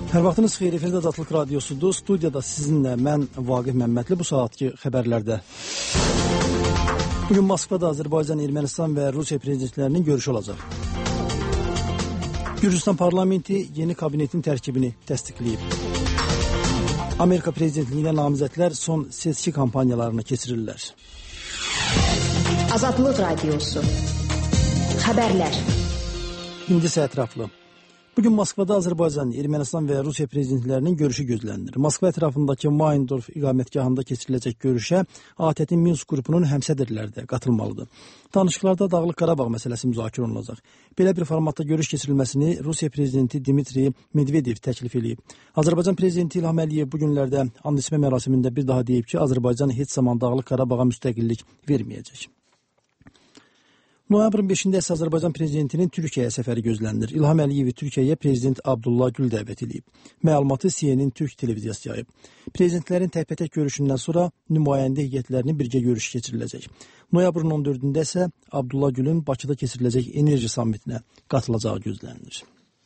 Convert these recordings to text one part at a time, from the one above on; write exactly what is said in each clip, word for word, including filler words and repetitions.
Hər vaxtınız xeyir, efirdə Datlıq Radiosudur. Studiyada sizinlə mən Vaqif Məmmədli bu saatki xəbərlərdə. Bugün Moskvada Azərbaycan, Ermənistan və Rusiya prezidentlərinin görüşü olacaq. Gürcüstan parlamenti yeni kabinetin tərkibini təsdiqləyib. Amerika prezidentliyinə namizədlər son seçki kampanyalarını keçirirlər. Azadlıq Radiosu. Xəbərlər. İndi isə ətraflı. Bugün Moskvada Azərbaycan, Ermənistan və Rusiya prezidentlərinin görüşü gözlənilir. Moskva ətrafındakı Mayndorf iqamətgahında keçiriləcək görüşə A T T Minsk qrupunun həmsədrləri də qatılmalıdır. Danışıqlarda Dağlıq Qarabağ məsələsi müzakirə olunacaq. Belə bir formatda görüş keçirilməsini Rusiya prezidenti Dmitri Medvedev təklif edib. Azərbaycan prezidenti İlham Əliyev bu günlərdə and içmə mərasimində bir daha deyib ki, Azərbaycan heç zaman Dağlıq Qarabağa müstəqillik verməyəcək. Noyabrın beşində isə Azərbaycan prezidentinin Türkiyəyə səfəri gözlənilir. İlham Əliyevi Türkiyəyə prezident Abdullah Gül dəvət edib. Məlumatı C N N Türk televiziyası yayıb. Prezidentlərin təkbətək görüşündən sonra nümayəndə heyətlərinin birgə görüşü keçiriləcək. Noyabrın on dördündə isə Abdullah Gülün Bakıda keçiriləcək enerji sammitinə qatılacağı gözlənilir.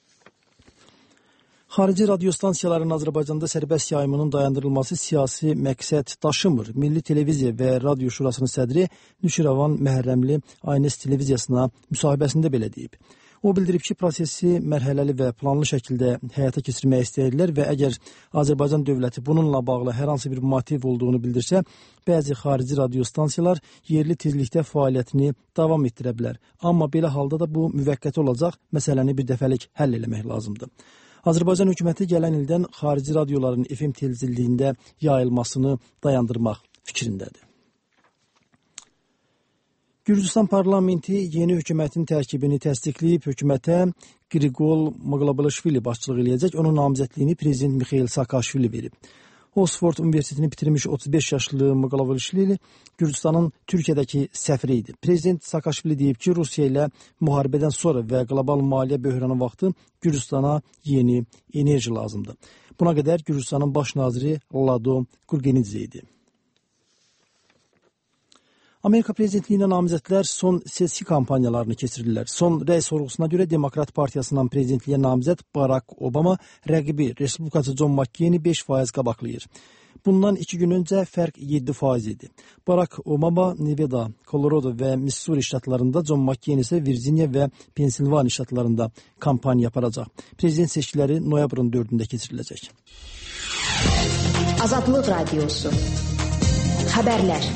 Xarici radiostansiyaların Azərbaycanda sərbəst yayımının dayandırılması siyasi məqsəd daşımır. Milli Televiziya və Radio Şurasının sədri Nüşirəvan Məhərrəmli Aynes televiziyasına müsahibəsində belə deyib. O bildirib ki, prosesi mərhələli və planlı şəkildə həyata keçirmək istəyirlər və əgər Azərbaycan dövləti bununla bağlı hər hansı bir motiv olduğunu bildirsə, bəzi xarici radiostansiyalar yerli tezlikdə fəaliyyətini davam etdirə bilər. Amma belə halda da bu müvəqqəti olacaq, məsələni bir dəfəlik həll eləmək lazımdır. Azərbaycan hökuməti gələn ildən xarici radioların F M tezliyində yayılmasını dayandırmaq fikrindədir. Gürcüstan parlamenti yeni hökumətin tərkibini təsdiqləyib, hökumətə Qriqol Maqlabalashvili başçılıq eləyəcək, onun namizədliyini prezident Mixail Saakashvili verib. Oksford Universitetini bitirmiş otuz beş yaşlı Maqlabalashvili Gürcüstanın Türkiyədəki səfiri idi. Prezident Saakashvili deyib ki, Rusiya ilə müharibədən sonra və qlobal maliyyə böhranı vaxtı Gürcüstana yeni enerji lazımdır. Buna qədər Gürcüstanın baş naziri Lado Gurgenidze idi. Amerika prezidentliyinə namizədlər son seçki kampanyalarını keçirirlər. Son rəy sorğusuna görə Demokrat Partiyasından prezidentliyə namizəd Barack Obama rəqibi Respublikaçı John McCain-i beş faiz qabaqlayır. Bundan iki gün öncə fərq yeddi faiz idi. Barack Obama Nevada, Colorado və Missouri ştatlarında, John McCain isə Virginia və Pensilvaniya ştatlarında kampaniya aparacaq. Prezident seçkiləri noyabrın dördündə keçiriləcək. Azadlıq Radiosu. Xəbərlər.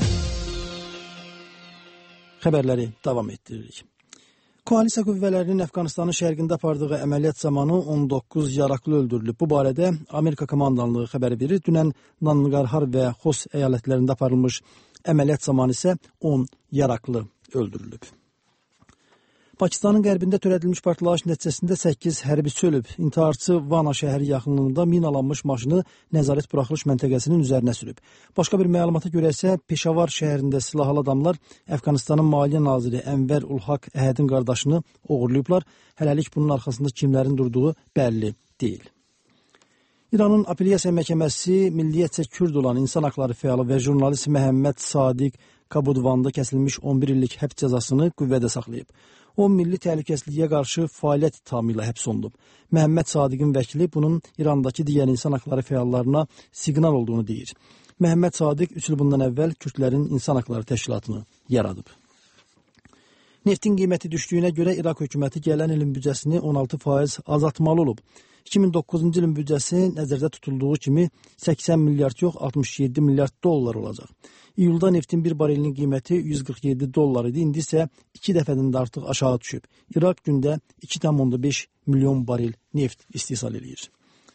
Xəbərləri davam etdiririk. Koalisiya qüvvələrinin Əfqanistanın şərqində apardığı əməliyyat zamanı on doqquz yaraqlı öldürülüb. Bu barədə Amerika komandanlığı xəbər verir. Dünən Nangarhar və Xos əyalətlərində aparılmış əməliyyat zamanı isə on yaraqlı öldürülüb. Pakistanın qərbində törədilmiş partlayış nəticəsində səkkiz hərbiçi ölüb. İntiharçı Vana şəhəri yaxınlığında minalanmış maşını nəzarət buraxılış məntəqəsinin üzərinə sürüb. Başqa bir məlumata görə isə Peşavar şəhərində silahlı adamlar Əfqanistanın Maliyyə naziri Ənvər Ulhaq Əhədin qardaşını oğurlayıblar. Hələlik bunun arxasında kimlərin durduğu bəlli deyil. İranın apellyasiya məhkəməsi milliyyətcə kürd olan insan haqları fəalı və jurnalist Məhəmməd Sadiq Kabudvanda kəsilmiş on bir illik həbs cəzasını qüvvədə saxlayıb. O, milli təhlükəsizliyə qarşı fəaliyyət ithamı ilə həbs olunub. Məhəmməd Sadiqin vəkili bunun İrandakı digər insan haqları fəallarına siqnal olduğunu deyir. Məhəmməd Sadiq üç il bundan əvvəl Kürdlərin İnsan Haqları Təşkilatını yaradıb. Neftin qiyməti düşdüyünə görə İraq hökuməti gələn ilin büdcəsini on altı faiz azaltmalı olub. iki min doqquzuncu ilin büdcəsi nəzərdə tutulduğu kimi səksən milyard yox, altmış yeddi milyard dollar olacaq. İyulda neftin bir barelinin qiyməti yüz qırx yeddi dollar idi, indi isə iki dəfədən də artıq aşağı düşüb. İraq gündə iki tam beş milyon barel neft istehsal edir.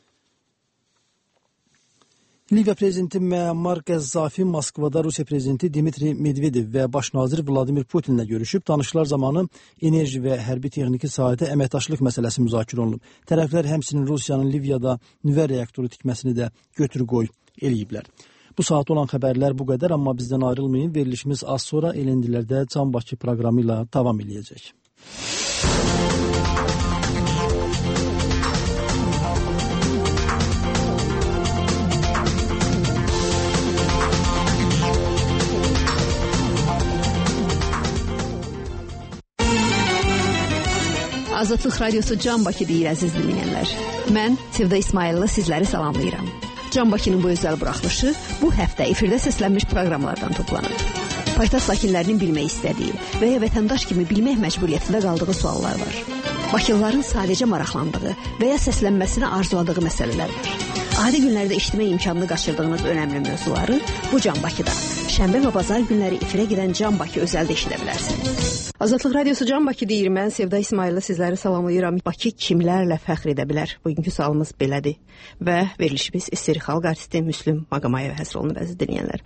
Liviya prezidenti Müammar Qəzzafi Moskvada Rusiya prezidenti Dmitri Medvedev və baş nazir Vladimir Putinlə görüşüb. Danışıqlar zamanı enerji və hərbi texniki sahədə əməkdaşlıq məsələsi müzakirə olunub. Tərəflər həmçinin Rusiyanın Liviyada nüvə reaktoru tikməsini də götür-qoy eləyiblər. Bu saat olan xəbərlər bu qədər, amma bizdən ayrılmayın. Verilişimiz az sonra Elendilərdə Can Bakı proqramı ilə davam eləyəcək. Azadlıq Radiosu Can Bakı deyir əziz dinləyənlər. Mən Sevda İsmailova sizləri salamlayıram. Can Bakının bu özəl buraxılışı bu həftə efirdə səslənmiş proqramlardan toplanır. Paytaxt sakinlərinin bilmək istədiyi və ya vətəndaş kimi bilmək məcburiyyətində qaldığı suallar var. Bakılıların sadəcə maraqlandığı və ya səslənməsini arzuladığı məsələlər var. Adi günlərdə eşitmə imkanını qaçırdığınız önəmli mövzuları bu Can Bakıda, şənbə və bazar günləri efirə gedən Can Bakı özəldə eşidə bilərsiniz. Azadlıq Radiosu Can Bakı deyir, mən Sevda İsmailova sizləri salamlayıram. Bakı kimlərlə fəxr edə bilər? Bugünkü sualımız belədir. Və verilişimiz İsteri xalq artisti Müslüm Maqomayevə həsr olunub əziz dinləyənlər.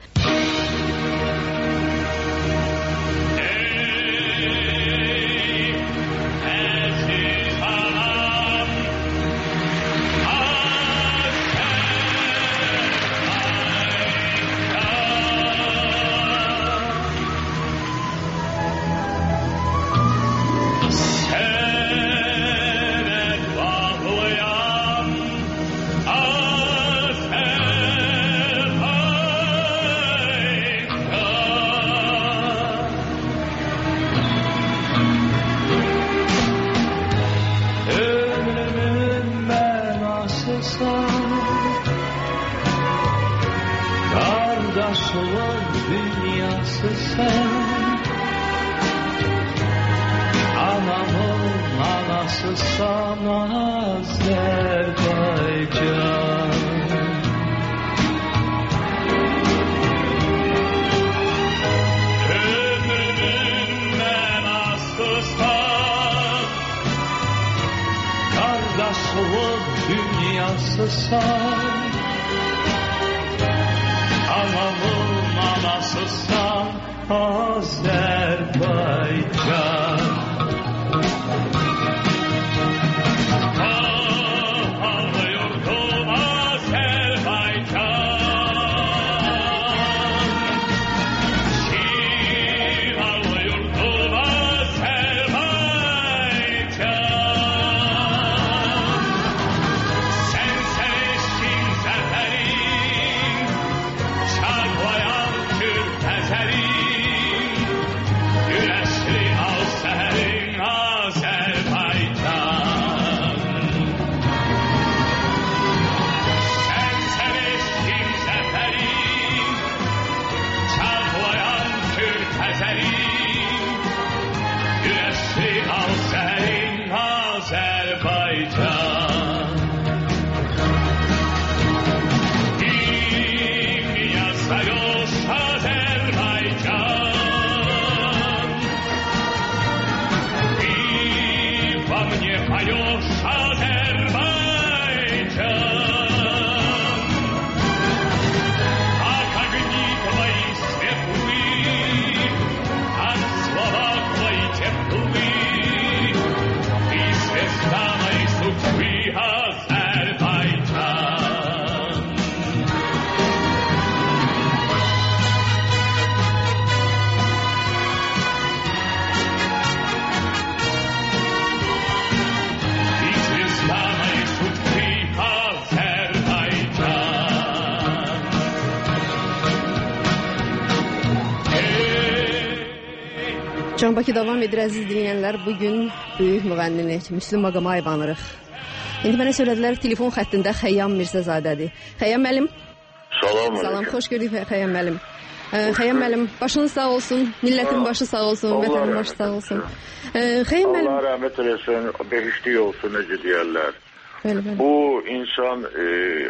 Can Bakı davam edir əziz dinləyənlər. Bugün böyük müğənnini Müslüm Maqomayev anırıq. İndi mənə söylədilər telefon xəttində Xəyyam Mirzəzadədir. Xəyyam müəllim. Salam. Salam, xoş gördük Xəyyam müəllim. Xəyyam müəllim, başınız sağ olsun, millətin başı sağ olsun, vətənin başı sağ olsun. Xəyyam müəllim. Allah rəhmət eləsin, behiştlik olsun, necə deyərlər. Bəli, bəli. Bu insan e,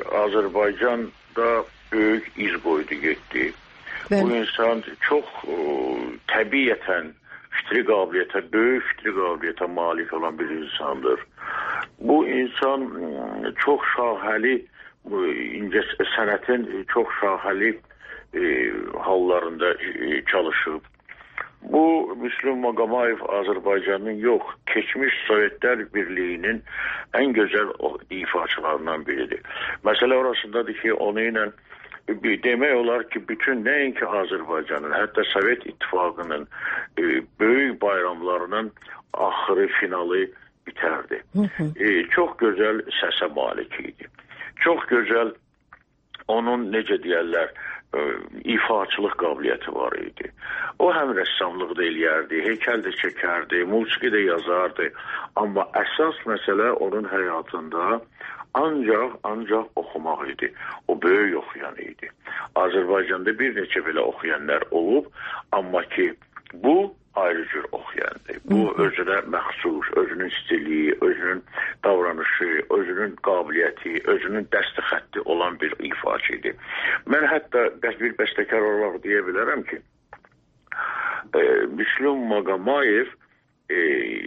Azərbaycanda böyük iz qoydu, getdi. Bəli. Bu insan çox e, təbiətən fitri qabiliyyətə, böyük fitri qabiliyyətə malik olan bir insandır. Bu insan çox şahəli, incə sənətin çox şahəli e, hallarında e, çalışıb. Bu Müslüm Maqomayev Azərbaycanın yox, keçmiş Sovetlər Birliyinin ən gözəl ifaçılarından biridir. Məsələ orasındadır ki, onu ilə demək olar ki, bütün nəinki Azərbaycanın, hətta Sovet İttifaqının e, böyük bayramlarının axırı, finalı bitərdi. E, çox gözəl səsə malik idi. Çox gözəl onun, necə deyərlər, ifaçılıq qabiliyyəti var idi. O həm rəssamlıq da eləyərdi, heykəl də çəkərdi, musiqi də yazardı. Amma əsas məsələ onun həyatında ancaq, ancaq oxumaq idi. O böyük oxuyan idi. Azərbaycanda bir neçə belə oxuyanlar olub, amma ki bu ayrı cür oxuyandı. Bu özünə məxsus, özünün stili, özünün davranışı, özünün qabiliyyəti, özünün dəsti xətti olan bir ifaçı idi. Mən hətta bir bəstəkar olaraq deyə bilərəm ki, e, Müslüm Maqomayev e,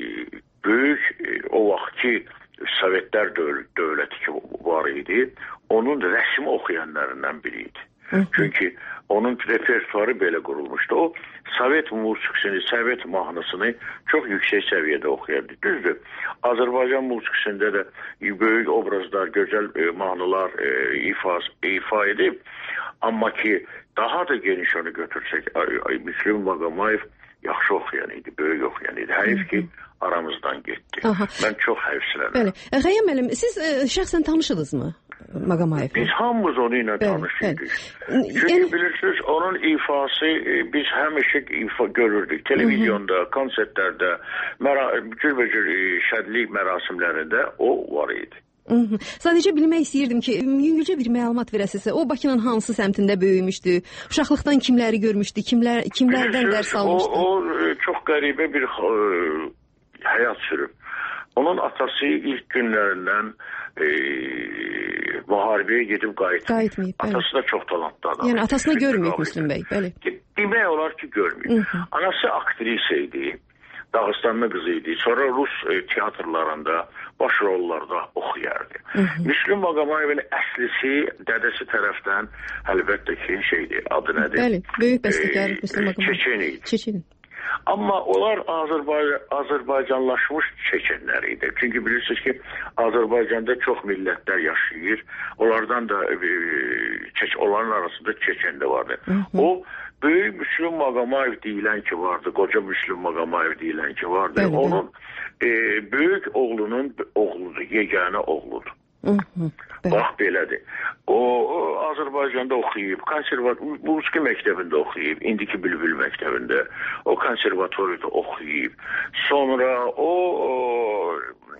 böyük e, o vaxtki Sovetlər dövləti ki var idi, onun rəsmi oxuyanlarından biri idi. Çünki onun repertuarı belə qurulmuşdu. O, Sovet musiqisini, Sovet mahnısını çox yüksək səviyyədə oxuyardı. Düzdür, Azərbaycan musiqisində də böyük obrazlar, gözəl e, mahnılar e, ifa, ifa edib. Amma ki, daha da geniş onu götürsək, Müslüm Maqomayev yaxşı oxuyan idi, böyük oxuyan idi. Həyif ki, aramızdan getdi. Aha. Mən çox həvslənirəm. Bəli. Xəyyam müəllim, siz e, şəxsən tanışıdınızmı Maqomayevlə? Biz hamımız onu ilə tanışıyorduk. Çünki yəni... bilirsiniz, onun ifası e, biz həmişə ifa görürdük. Televizyonda, Hı -hı. konsertlərdə, cürbəcür e, şədlik mərasimlərində o var idi. Hı -hı. Sadəcə bilmək istəyirdim ki, yüngülcə bir məlumat verəsizsə, o Bakının hansı səmtində böyümüşdü, uşaqlıqdan kimləri görmüşdü, kimlər, kimlərdən dərs almışdı? O, o çox qəribə bir e, həyat sürüb. Onun atası ilk günlərindən e, müharibəyə gedib qayıtmayıb. Atası da çox talantlı adam. Yəni atasını görməyib Müslüm bəy, bəli. Demək olar ki, görməyib. Anası aktrisa idi, Dağıstanlı qızı idi. Sonra Rus e, teatrlarında, baş rollarda oxuyardı. Müslüm Maqomayevin əslisi, dədəsi tərəfdən əlbəttə ki, şeydir, adı nədir? Bəli, böyük bəstəkar e, Müslüm Maqomayev. Çeçen idi. Çeçen. Amma onlar Azərbaycan, Azərbaycanlaşmış Çeçenlər idi. Çünki bilirsiniz ki, Azərbaycanda çox millətlər yaşayır. Onlardan da e, çeç, onların arasında Çeçen de vardı. Hı -hı. O, böyük Müslüm Maqomayev deyilən ki vardı, qoca Müslüm Maqomayev deyilən ki vardı. Bəli, onun e, böyük oğlunun oğludur, yeganə oğludur. Hı -hı, bax belədir. O, o Azərbaycanda oxuyub, konservat musiqi məktəbində oxuyub, indiki Bülbül məktəbində, o konservatoriyada oxuyub. Sonra o, o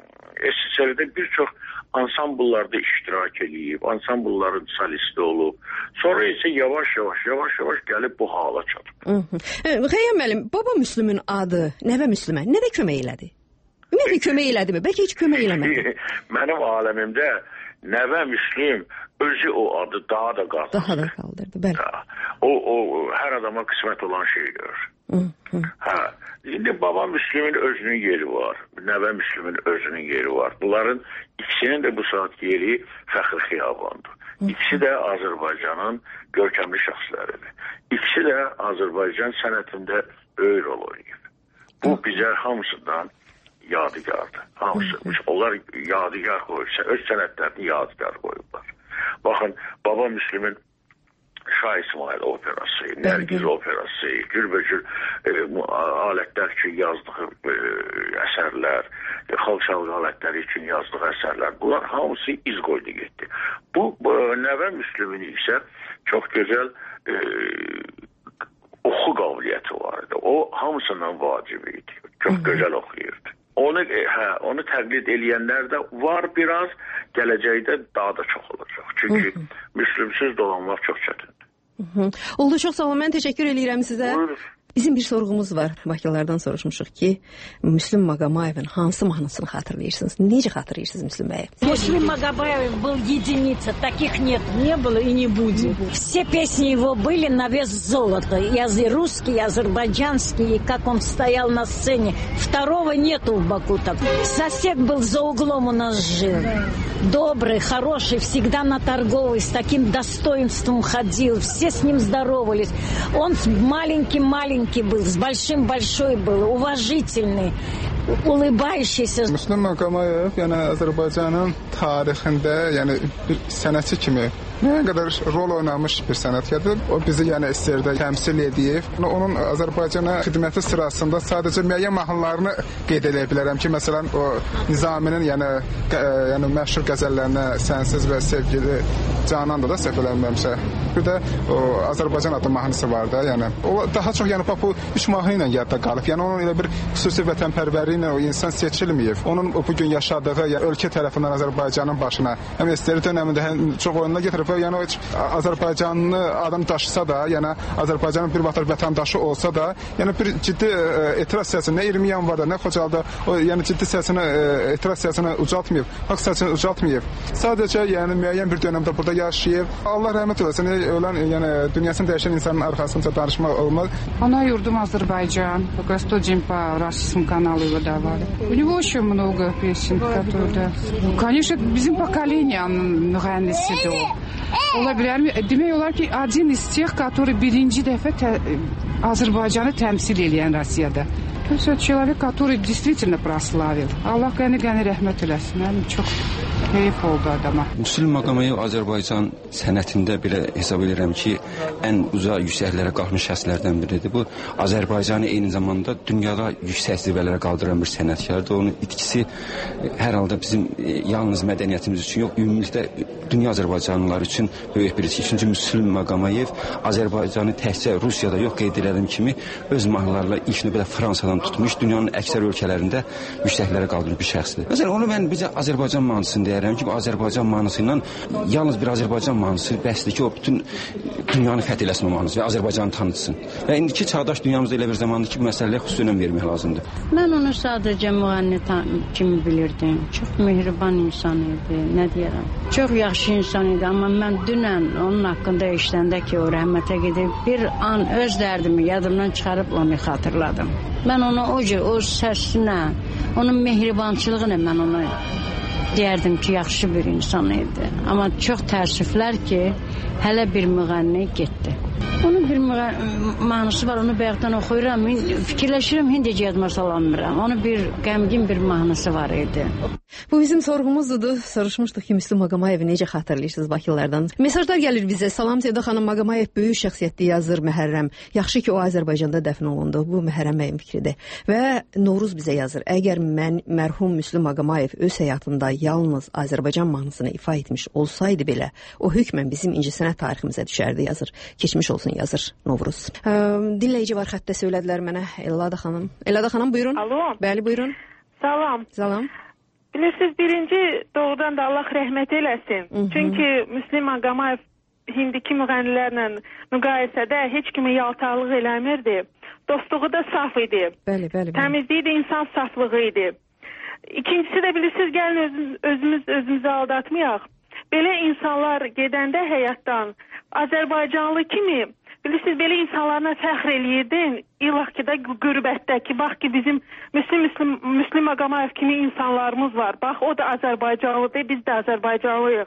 S S R-də bir çox ansambullarda iştirak edib, ansambulların solisti olub. Sonra isə yavaş-yavaş, yavaş-yavaş gəlib bu hala çatıb. Xəyyam müəllim, baba Müslümün adı nəvə Müslümə nə də kömək elədi? Ümumiyyətlə kömək elədi mi? Bəlkə heç kömək eləmədi. Mənim aləmimdə nəvə Müslüm özü o adı daha da qaldırdı. Daha da qaldırdı, bəli. O, o hər adama qismət olan şeydir. Hı -hı. Hə. İndi baba Müslümün özünün yeri var. Nəvə Müslümün özünün yeri var. Bunların ikisinin də bu saat yeri Fəxri Xiyabandır. İkisi də Azərbaycanın görkəmli şəxsləridir. İkisi də Azərbaycan sənətində böyük rol oynayıb. Bu bizə hamısından yadigardır. Hamısı. Onlar yadigar qoyursa, öz sənətlərini yadigar qoyublar. Baxın, baba Müslümün Şah İsmail operası, Nərgiz operası, cürbəcür e, alətlər üçün yazdığı e, əsərlər, e, xalq çalgı alətləri üçün yazdığı əsərlər, bunlar hamısı iz qoydu getdi. Bu, bu nəvə Müslümün isə çox gözəl e, oxu qabiliyyəti vardı. O hamısından vacib idi. Çox gözəl oxuyurdu. Onu, hə, onu təqlid eləyənlər də var biraz, gələcəkdə daha da çox olacaq. Çünki Müslümsüz dolanmaq çox çətindir. Oldu, çox sağ olun. Mən təşəkkür eləyirəm sizə. Buyurun. Bizim bir sorğumuz var. Bakılardan soruşmuşuq ki, Müslüm Maqomayevin hansı mahnısını xatırlayırsınız? Necə xatırlayırsınız Müslüm bəyi? Müslüm Maqomayev был единица. Таких нет, не было и не будет. Все песни его были на вес золота. И русские, и азербайджанские, и как он стоял на сцене. Второго нету в Баку так. Сосед был за углом у нас жил. Добрый, хороший, всегда на торговой, с таким достоинством ходил. Все с ним здоровались. Он маленький-маленький был, с большим-большой был, уважительный, ulыбающийся. Müslüm Maqomayev, yəni Azərbaycanın tarixində, yəni bir sənətçi kimi nə qədər rol oynamış bir sənətkardır. O bizi yəni S S R-də təmsil edib. Onun Azərbaycana xidməti sırasında sadəcə müəyyən mahnılarını qeyd edə bilərəm ki, məsələn o Nizaminin yəni yəni məşhur qəzəllərinə Sənsiz və Sevgili Canan'da da səhv eləmirəmsə Bir də o, Azərbaycan adlı mahnısı var da, yəni o daha çox yəni bu üç mahnı ilə yadda qalıb. Yəni onun elə bir xüsusi vətənpərvərliyi ilə o insan seçilməyib. Onun bu gün yaşadığı yəni, ölkə tərəfindən Azərbaycanın başına həm S S R dövründə həm çox oyununa gətirib. Yəni o Azərbaycanlı adam daşısa da, yəni Azərbaycanın bir vaxtlar vətəndaşı olsa da, yəni bir ciddi ə, etiraz səsini nə iyirmi yanvarda, nə Xocalda o yəni ciddi səsini ə, etiraz səsini ucaltmayıb, haqq səsini ucaltmayıb. Sadəcə yəni müəyyən bir dövrdə burada yaşayıb. Allah rəhmət eləsin. Ölən yəni dünyasını dəyişən insanın arxasınca danışmaq olmaz. Она юрдум Азербайджан, только сто день по российскому каналу его давали. У него очень много песен, которые, да. Ну, конечно, bizim поколениyanın müğənnisidir o. Ola bilər mi? Demək olar ki, один из тех, который birinci dəfə tə Azərbaycanı təmsil edən Rusiyada. Это человек, который действительно прославил. Allah qəni-qəni rəhmət eləsin. Mənim çox heyif oldu adama. Müslüm Maqomayev Azərbaycan sənətində belə hesab edirəm ki, ən uca yüksəklərə qalxmış şəxslərdən biridir. Bu Azərbaycanı eyni zamanda dünyada yüksək zirvələrə qaldıran bir sənətkardır. Onun itkisi hər halda bizim yalnız mədəniyyətimiz üçün yox, ümumilikdə dünya Azərbaycanlıları üçün böyük bir itki. Çünki Müslüm Maqomayev Azərbaycanı təkcə Rusiyada yox, qeyd edirəm kimi öz mahnılarla ilk növbədə Fransadan tutmuş, dünyanın əksər ölkələrində yüksəklərə qaldırmış bir şəxsdir. Məsələn, onu mən bizə Azərbaycan mahnısını deyərəm ki, bu Azərbaycan mahnısı ilə yalnız bir Azərbaycan mahnısı bəsdir ki, o bütün dünyanı fəth eləsin o mahnısı və Azərbaycanı tanıtsın. Və indiki çağdaş dünyamızda elə bir zamandır ki, bu məsələyə xüsusi önəm vermək lazımdır. Mən onu sadəcə müğənni kimi bilirdim. Çox mehriban insan idi, nə deyərəm. Çox yaxşı insan idi, amma mən dünən onun haqqında işləndə ki, o rəhmətə gedib, bir an öz dərdimi yadımdan çıxarıb onu xatırladım. Mən onu o cür, o səsinə, onun mehribançılığına mən onu deyərdim ki, yaxşı bir insan idi. Amma çox təəssüflər ki, hələ bir müğənni getdi. Onun bir mahnısı var, onu bayaqdan oxuyuram, fikirləşirəm, hindicə yadıma salamıram. Onun bir qəmgin bir mahnısı var idi. Bu bizim sorğumuzdur. Soruşmuşduq ki, Müslüm Maqomayevi necə xatırlayırsınız Bakılardan? Mesajlar gəlir bizə. Salam Sevda xanım, Maqomayev böyük şəxsiyyətli yazır, Məhərrəm. Yaxşı ki, o Azərbaycanda dəfn olundu. Bu Məhərrəm bəyin fikridir. Və Novruz bizə yazır. Əgər mən mərhum Müslüm Maqomayev öz həyatında yalnız Azərbaycan mahnısını ifa etmiş olsaydı belə, o hökmən bizim incəsənət tariximizə düşərdi, yazır. Keçmiş olsun, yazır Novruz. Ə, dinləyici var xəttə, söylədilər mənə. Elada xanım. Elada xanım, buyurun. Alo. Bəli, buyurun. Salam. Salam. Bilirsiniz, birinci doğrudan da Allah rəhmət eləsin. Hı -hı. Çünki Müslüm Maqomayev indiki müğənnilərlə müqayisədə heç kimi yaltaqlıq eləmirdi. Dostluğu da saf idi. Bəli, bəli, bəli. Təmizliyi də insan saflığı idi. İkincisi də bilirsiniz, gəlin özümüz, özümüz özümüzü aldatmayaq. Belə insanlar gedəndə həyatdan Azərbaycanlı kimi, bilirsiniz, belə insanlarla fəxr eləyirdin. İllah ki də qürbətdəki, bax ki bizim Müslüm, Müslüm, Müslüm Maqomayev kimi insanlarımız var. Bax o da Azərbaycanlıdır, biz də Azərbaycanlıyıq.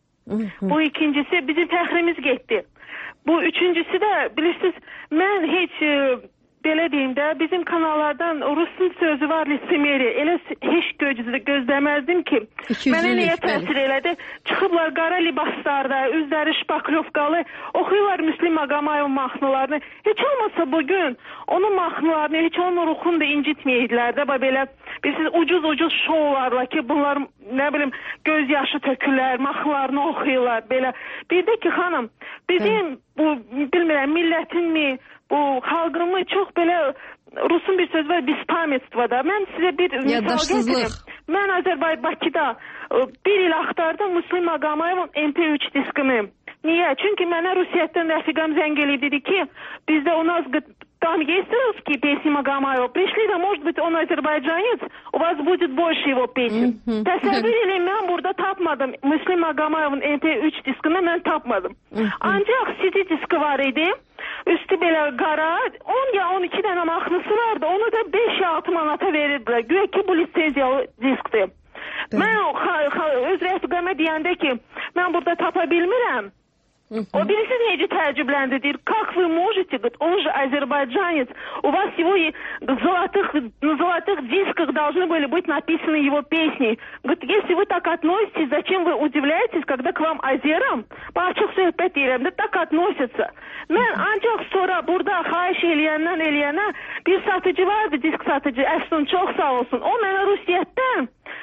Bu ikincisi, bizim fəxrimiz getdi. Bu üçüncüsü də bilirsiniz, mən heç belə deyim də, bizim kanallardan Rusun sözü var, lisemeri, elə heç göz, gözləməzdim ki, mənə nəyə təsir elədi? Çıxıblar qara libaslarda, üzləri şpaklovkalı, oxuyurlar Müslüm Maqomayevin mahnılarını. Heç olmasa bugün onun mahnılarını, heç onun ruhunu da incitməyidilər də, belə bilirsiniz, ucuz-ucuz şovlarla ki, bunlar, nə bilim, gözyaşı tökürlər, mahnılarını oxuyurlar, belə. Bir də ki, xanım, bizim, bu, bilmirəm, millətinmi, bu xalqımı çox belə, Rusun bir söz var, bispametstvada. Mən sizə bir misal gətirim. Mən Azərbaycan Bakıda bir il axtardım Müslüm Maqomayevin M P üç diskini. Niyə? Çünki mənə Rusiyadan rəfiqam zəng eləyib, dedi ki, bizdə у нас, там есть русские песни Магомаева, пришли, да, может быть, он азербайджанец, у вас будет больше его песен. Təsəvvür edin, mən burada tapmadım. Müslüm Maqomayevin M P üç diskini mən tapmadım. Ancaq C D diski var idi. Üstü belə qara, on ya on iki dənə mahnısı vardı. Onu da beş ya altı manata verirdilər. Güya ki, bu lisenziyalı diskdir. Mən öz rəfiqəmə deyəndə ki, mən burada tapa bilmirəm. O birisi necə təəccübləndi, deyir, как вы можете, он же азербайджанец, у вас его золотых, на золотых дисках должны были быть написаны его песни. Говорит, если вы так относитесь, зачем вы удивляетесь, когда к вам азерам, açıq söhbət deyirəm də, tak относятся. Mən ancaq sonra burada xahiş eləyəndən eləyənə bir satıcı vardı, disk satıcı, Əfsun, çox sağ olsun. O mənə Rusiyyətdən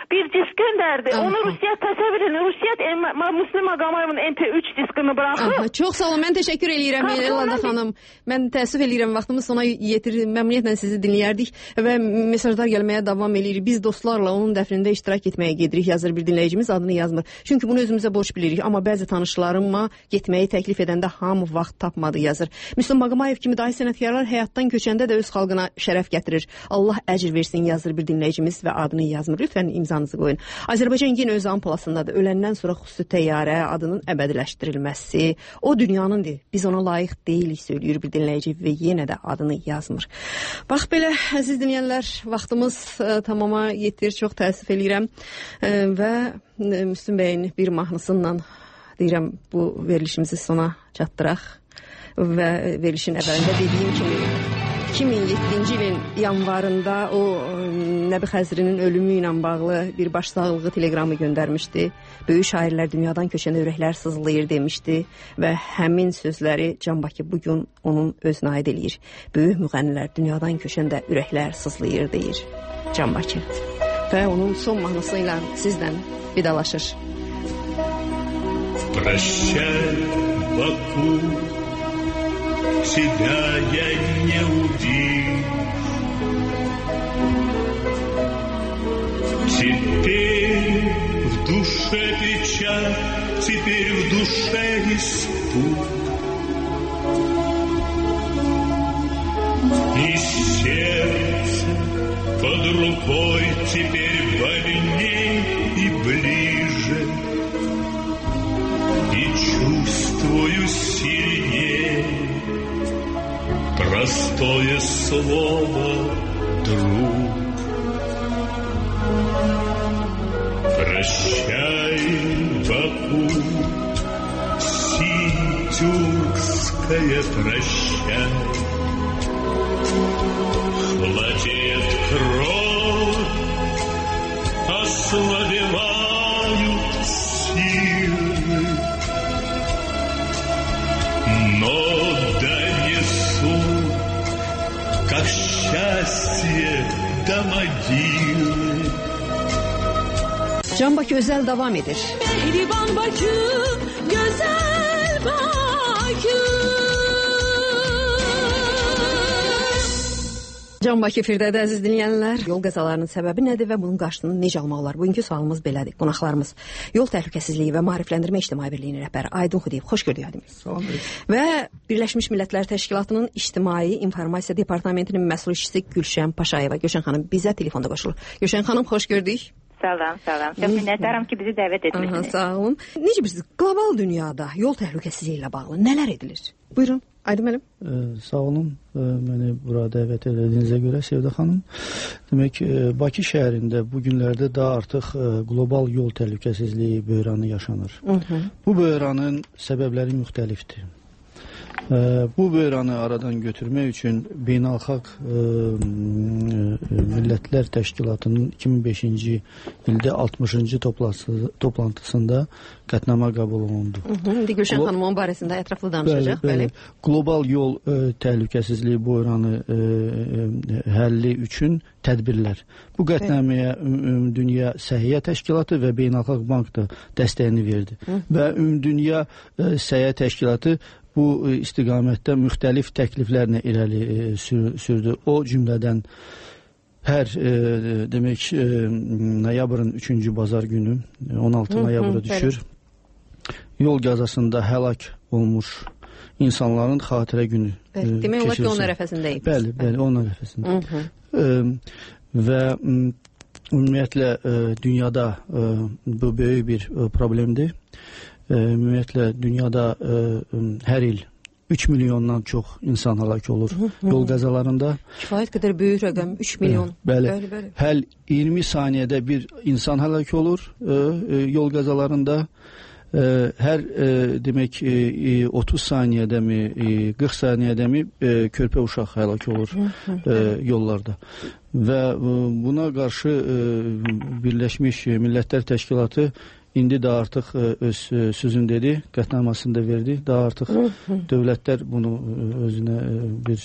bir disk gönderdi. Aha. Onu Rusya təsəvvür edin. Rusya Müslüm Ağamayevin M P üç diskini bırakıb. Aha, çox sağ olun. Mən təşəkkür eləyirəm Elada xanım. Mən təəssüf eləyirəm vaxtımız sona yetirir. Məmnuniyyətlə sizi dinləyərdik və mesajlar gəlməyə davam eləyirik. Biz dostlarla onun dəfnində iştirak etməyə gedirik. Yazır bir dinləyicimiz, adını yazmır. Çünki bunu özümüzə borc bilirik. Amma bəzi tanışlarıma getməyi təklif edəndə hamı vaxt tapmadı yazır. Müslüm Ağamayev kimi dahi sənətkarlar həyatdan köçəndə də öz xalqına şərəf gətirir. Allah əcr versin yazır bir dinləyicimiz və adını yazmır. Lütfən imzanızı qoyun. Azərbaycan yenə öz amplasındadır. Öləndən sonra xüsusi təyyarə adının əbədiləşdirilməsi. O dünyanındır. Biz ona layiq deyilik söyləyir bir dinləyici və yenə də adını yazmır. Bax belə əziz dinləyənlər, vaxtımız ə, tamama yetir. Çox təəssüf eləyirəm ə, və ə, Müslüm bəyin bir mahnısıyla deyirəm bu verilişimizi sona çatdıraq və verilişin əvvəlində dediyim kimi iki min yeddinci ilin yanvarında o Nəbi Xəzrinin ölümü ilə bağlı bir başsağlığı teleqramı göndərmişdi. Böyük şairlər dünyadan köçəndə ürəklər sızlayır demişdi və həmin sözləri Can Bakı bugün onun özünə aid eləyir. Böyük müğənnilər dünyadan köçəndə ürəklər sızlayır deyir Can Bakı. Və onun son mahnısıyla sizlə vidalaşır. Прощай, Баку, тебя я не увижу. Теперь в душе печаль, теперь в душе испуг. И сердце под рукой теперь больней и ближе. И чувствую сильнее простое слово «друг». Прощай, Баку, синтюркская, прощай. Холодеет кровь, ослабевают силы, но донесу, как счастье до могилы. Can Bakı özel devam edir. Mehriban Bakı, güzel Bakı. Can Bakı Firdədə əziz dinləyənlər, yol qəzalarının səbəbi nədir və bunun qarşılığını necə almaq olar? Bugünkü sualımız belədir. Qonaqlarımız Yol Təhlükəsizliyi və Maarifləndirmə İctimai Birliyinin rəhbəri Aydın Xudiyev. Xoş gördük Aydın. Salam. Və Birləşmiş Millətlər Təşkilatının İctimai İnformasiya Departamentinin məsul işçisi Gülşən Paşayeva. Gülşən xanım bizə telefonda qoşulur. Gülşən xanım xoş gördük. Salam, salam. Çox minnətdaram ki, bizi dəvət etmişsiniz. Aha, sağ olun. Necə bilirsiniz, qlobal dünyada yol təhlükəsizliyi ilə bağlı nələr edilir? Buyurun, Aydın müəllim. Ee, sağ olun, ee, məni bura dəvət etdiyinizə görə Sevda xanım. Demək, e, Bakı şəhərində bu günlərdə daha artıq e, qlobal yol təhlükəsizliyi böhranı yaşanır. Hı -hı. Bu böhranın səbəbləri müxtəlifdir. Bu böhranı aradan götürmək üçün Beynəlxalq e, Millətlər Təşkilatının iki min beşinci ildə altmışıncı toplantısında qətnamə qəbul olundu. İndi Gülşən Glo xanım onun barəsində ətraflı danışacaq. Bəli, bəli. Qlobal yol e, təhlükəsizliyi böhranı e, e, həlli üçün tədbirlər. Bu qətnaməyə Ümumdünya Səhiyyə Təşkilatı və Beynəlxalq Bank da dəstəyini verdi. Hı. Və Ümumdünya e, Səhiyyə Təşkilatı bu istiqamətdə müxtəlif təkliflərlə irəli e, sür sürdü. O cümlədən hər e, demək e, noyabrın üçüncü bazar günü on altı noyabra düşür. Yol qəzasında həlak olmuş insanların xatirə günü e, demək olar ki, onun ərəfəsindəyik. Bəli, bəli, onun ərəfəsində. E, və ümumiyyətlə e, dünyada e, bu böyük bir e, problemdir. Ümumiyyətlə dünyada ə, hər il üç milyondan çox insan həlak olur hı -hı. yol qəzalarında. Kifayət qədər böyük rəqəm, üç milyon. Bəli, bəli, bəli. Hər iyirmi saniyədə bir insan həlak olur ə, ə, yol qəzalarında. Ə, hər ə, demək ə, otuz saniyədə mi, ə, qırx saniyədə mi ə, körpə uşaq həlak olur hı -hı. Ə, yollarda. Və ə, buna qarşı ə, Birləşmiş Millətlər Təşkilatı indi də artıq öz sözün dedi, qətnamasını da verdi. Daha artıq dövlətlər bunu özünə bir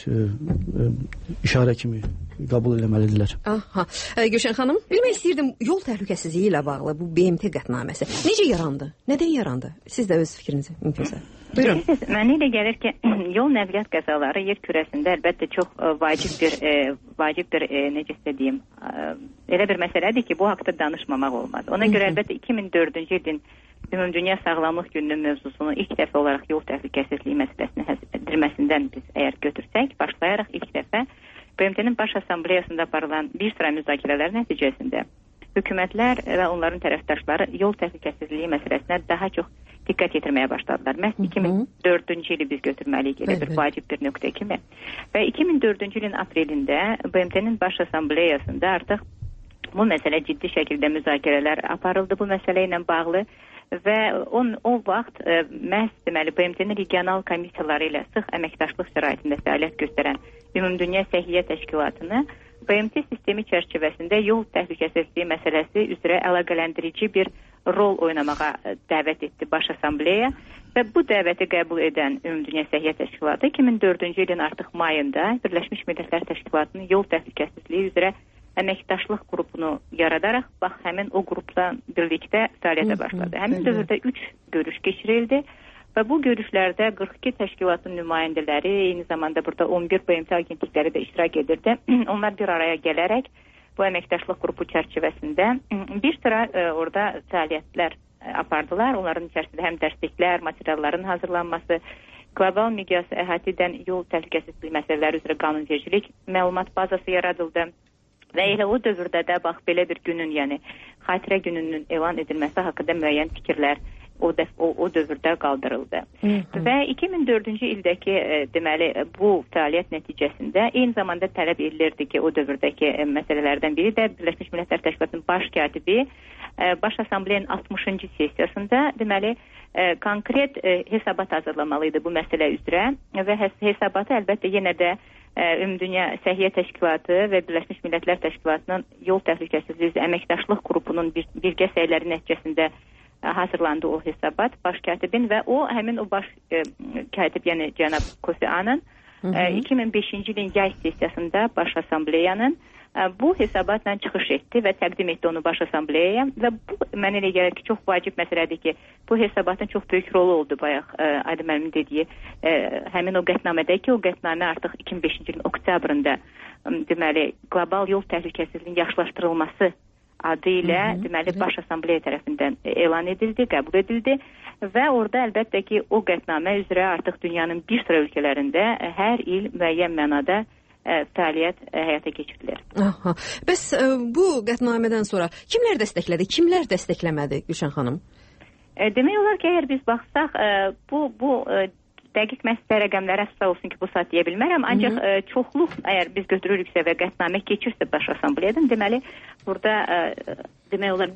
işarə kimi qəbul eləməlidirlər. Aha. Gülşən xanım, bilmək istəyirdim, yol təhlükəsizliyi ilə bağlı bu B M T qətnaməsi necə yarandı? Nədən yarandı? Siz də öz fikrinizi mümkünsə. Buyurun. Mənə elə gəlir ki, yol nəqliyyat qəzaları yer kürəsində əlbəttə çox vacib bir, e, vacib bir e, necə deyim, e, elə bir məsələdir ki, bu haqda danışmamaq olmaz. Ona görə əlbəttə iki min dördüncü ilin Ümumdünya Sağlamlıq Gününün mövzusunu ilk dəfə olaraq yol təhlükəsizliyi məsələsini həsrləndirməsindən biz əgər götürsək, başlayaraq ilk dəfə B M T-nin Baş Assambleyasında aparılan bir sıra müzakirələr nəticəsində hökumətlər və onların tərəfdaşları yol təhlükəsizliyi məsələsinə daha çox diqqət yetirməyə başladılar. Məhz iki min dördüncü ili biz götürməliyik elə bir vacib bir nöqtə kimi. Və iki min dördüncü ilin aprelində B M T-nin Baş Assambleyasında artıq bu məsələ ciddi şəkildə müzakirələr aparıldı bu məsələ ilə bağlı və on, o vaxt e, məhz deməli B M T-nin regional komissiyaları ilə sıx əməkdaşlıq şəraitində fəaliyyət göstərən Ümumdünya Səhiyyə Təşkilatını B M T sistemi çərçivəsində yol təhlükəsizliyi məsələsi üzrə əlaqələndirici bir rol oynamağa dəvət etdi Baş Assambleya və bu dəvəti qəbul edən Ümumdünya Səhiyyə Təşkilatı iki min dördüncü ilin artıq mayında Birləşmiş Millətlər Təşkilatının yol təhlükəsizliyi üzrə əməkdaşlıq qrupunu yaradaraq bax həmin o qrupla birlikdə fəaliyyətə başladı. Həmin dövrdə üç görüş keçirildi və bu görüşlərdə qırx iki təşkilatın nümayəndələri, eyni zamanda burada on bir B M T agentlikləri də iştirak edirdi. Onlar bir araya gələrək bu əməkdaşlıq qrupu çərçivəsində bir sıra e, orada fəaliyyətlər e, apardılar. Onların içərisində həm dərsliklər, materialların hazırlanması, qlobal miqyası əhatə edən yol təhlükəsizliyi məsələləri üzrə qanunvericilik məlumat bazası yaradıldı. Və elə o dövrdə də bax belə bir günün, yəni xatirə gününün elan edilməsi haqqında müəyyən fikirlər o, dəf o, o dövrdə qaldırıldı. Hı -hı. Və iki min dördüncü ildəki e, deməli bu fəaliyyət nəticəsində eyni zamanda tələb edilirdi ki, o dövrdəki e, məsələlərdən biri də Birləşmiş Millətlər Təşkilatının baş katibi e, Baş Assambleyanın altmışıncı sessiyasında deməli e, konkret e, hesabat hazırlamalıydı bu məsələ üzrə və hesabatı əlbəttə yenə də Ümumdünya Səhiyyə Təşkilatı və Birləşmiş Millətlər Təşkilatının yol təhlükəsizliyi əməkdaşlıq qrupunun bir, birgə səyləri nəticəsində hazırlandı o hesabat baş katibin və o həmin o baş e, katib, yəni cənab Kofi Annan e, iki min beşinci ilin yay sessiyasında Baş Assambleyanın e, bu hesabatla çıxış etdi və təqdim etdi onu Baş Assambleyaya və bu mənə elə gəlir ki, çox vacib məsələdir ki, bu hesabatın çox böyük rolu oldu bayaq e, Aydın müəllimin dediyi e, həmin o qətnamədə ki, o qətnamə artıq iki min beşinci ilin oktyabrında e, deməli qlobal yol təhlükəsizliyinin yaxşılaşdırılması adı ilə hı -hı, deməli hı. Baş Assambleya tərəfindən elan edildi, qəbul edildi və orada əlbəttə ki, o qətnamə üzrə artıq dünyanın bir sıra ölkələrində hər il müəyyən mənada ə, fəaliyyət ə, həyata keçirilir. Aha. Bəs ə, bu qətnamədən sonra kimlər dəstəklədi, kimlər dəstəkləmədi Gülşən xanım? E, demək olar ki, əgər biz baxsaq, ə, bu bu ə, dəqiq məsələ rəqəmləri əsas olsun ki, bu saat deyə bilmərəm. Ancaq ə, çoxluq əgər biz götürürüksə və qətnamə keçirsə Baş Assambleyadan, deməli burada ə, demək olar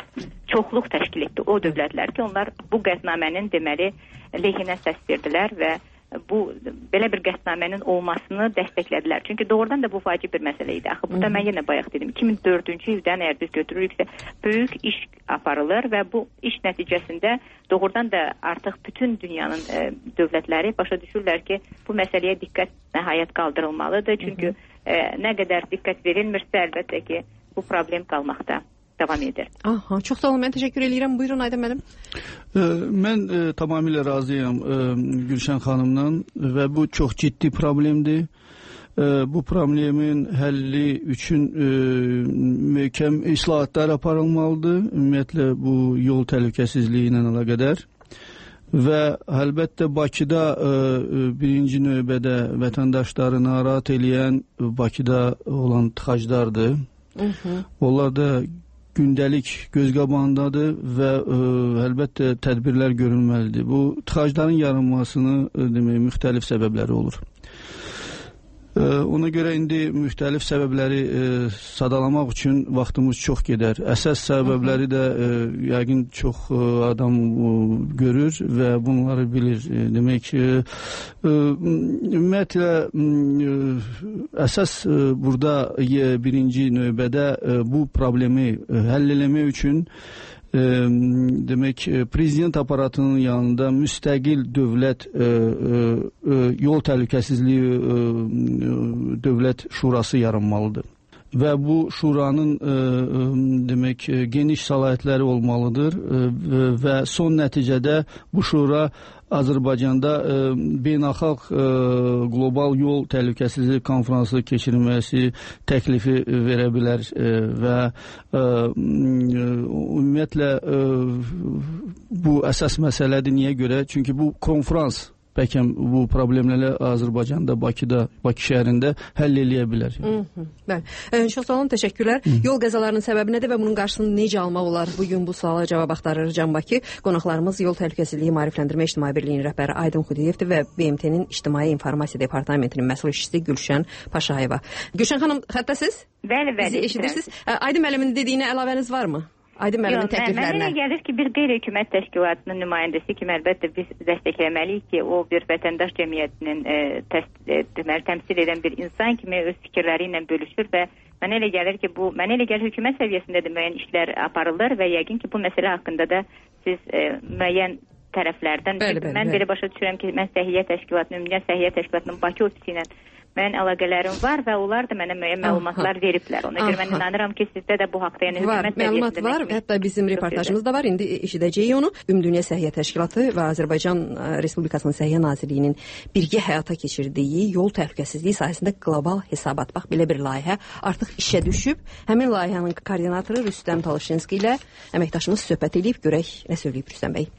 çoxluq təşkil etdi o dövlətlər ki, onlar bu qətnamənin deməli lehinə səs verdilər və bu belə bir qətnamənin olmasını dəstəklədilər. Çünki doğrudan da bu vacib bir məsələ idi. Axı burada mən yenə bayaq dedim, iki min dördüncü ildən əgər biz götürürüksə böyük iş aparılır və bu iş nəticəsində doğrudan da artıq bütün dünyanın e, dövlətləri başa düşürlər ki, bu məsələyə diqqət nəhayət qaldırılmalıdır. Çünki e, nə qədər diqqət verilmirsə əlbəttə ki, bu problem qalmaqda davam edir. Aha, çox sağ olun, mən təşəkkür edirəm. Buyurun Aydın müəllim. E, mən e, tamamilə razıyam e, Gülşən xanımla və bu çox ciddi problemdir. E, bu problemin həlli üçün e, möhkəm islahatlar aparılmalıdır. Ümumiyyətlə bu yol təhlükəsizliyi ilə əlaqədar. Və əlbəttə Bakıda e, birinci növbədə vətəndaşları narahat eləyən Bakıda olan tıxaclardır. Hı -hı. Onlar da gündəlik göz qabağındadır və ə, əlbəttə tədbirlər görülməlidir. Bu tıxacların yaranmasını ə, demək, müxtəlif səbəbləri olur. Ona görə indi müxtəlif səbəbləri e, sadalamaq üçün vaxtımız çox gedər. Əsas səbəbləri də e, yəqin çox e, adam e, görür və bunları bilir. E, demək ki, e, ümumiyyətlə e, əsas e, burada e, birinci növbədə e, bu problemi e, həll eləmək üçün e, demək prezident aparatının yanında müstəqil dövlət e, e, yol təhlükəsizliyi e, dövlət şurası yaranmalıdır. Və bu şuranın e, e, demək geniş səlahiyyətləri olmalıdır e, və son nəticədə bu şura Azərbaycanda e, beynəlxalq e, qlobal yol təhlükəsizliyi konfransı keçirilməsi təklifi verə bilər e, və e, ümumiyyətlə e, bu əsas məsələdir. Niyə görə? Çünki bu konfrans bəlkə bu problemləri Azərbaycanda, Bakıda, Bakı şəhərində həll eləyə bilər. Yəni. Bəli. Çox sağ olun, təşəkkürlər. Hı. Yol qəzalarının səbəbi nədir və bunun qarşısını necə almaq olar? Bugün bu suala cavab axtarır Can Bakı. Qonaqlarımız Yol Təhlükəsizliyi Maarifləndirmə İctimai Birliyinin rəhbəri Aydın Xudiyevdir və B M T-nin İctimai İnformasiya Departamentinin məsul işçisi Gülşən Paşayeva. Gülşən xanım, xəttəsiz? Bəli, bəli. Bizi eşidirsiniz. Aydın müəllimin dediyinə əlavəniz varmı? Aydın müəllimin təkliflərinə. Mənə gəlir ki, bir qeyri-hökumət təşkilatının nümayəndəsi kimi əlbəttə biz dəstəkləməliyik ki, o bir vətəndaş cəmiyyətinin e, təs, e, deməli, təmsil edən bir insan kimi öz fikirləri ilə bölüşür və mənə elə gəlir ki, bu mənə elə gəlir hökumət səviyyəsində də müəyyən işlər aparılır və yəqin ki, bu məsələ haqqında da siz e, müəyyən tərəflərdən bəli, bəli, mən bəli. Belə başa düşürəm ki, mən Səhiyyə Təşkilatının, Ümumdünya Səhiyyə Təşkilatının Bakı ofisi ilə mənim əlaqələrim var və onlar da mənə müəyyən məlumatlar veriblər. Ona görə mən inanıram ki, sizdə də bu haqda, yəni hökumət məlumat var, hətta bizim reportajımız da var. İndi eşidəcəyik onu. Ümumdünya Səhiyyə Təşkilatı və Azərbaycan Respublikasının Səhiyyə Nazirliyinin birgə həyata keçirdiyi yol təhlükəsizliyi sahəsində qlobal hesabat. Bax, belə bir layihə artıq işə düşüb. Həmin layihənin koordinatoru Rüstəm Talışinski ilə əməkdaşımız söhbət edib, görək nə söyləyib Rüstəm bəy.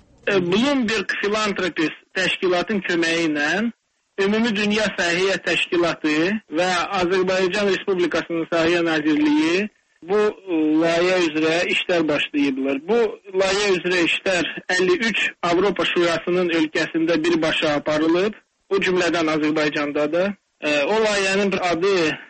Bloomberg Philanthropies təşkilatın köməyi ilə Ümumi Dünya Səhiyyə Təşkilatı və Azərbaycan Respublikasının Səhiyyə Nazirliyi bu layihə üzrə işlər başlayıblar. Bu layihə üzrə işlər əlli üç Avropa Şurasının ölkəsində birbaşa aparılıb. Bu cümlədən Azərbaycanda da. O layihənin adı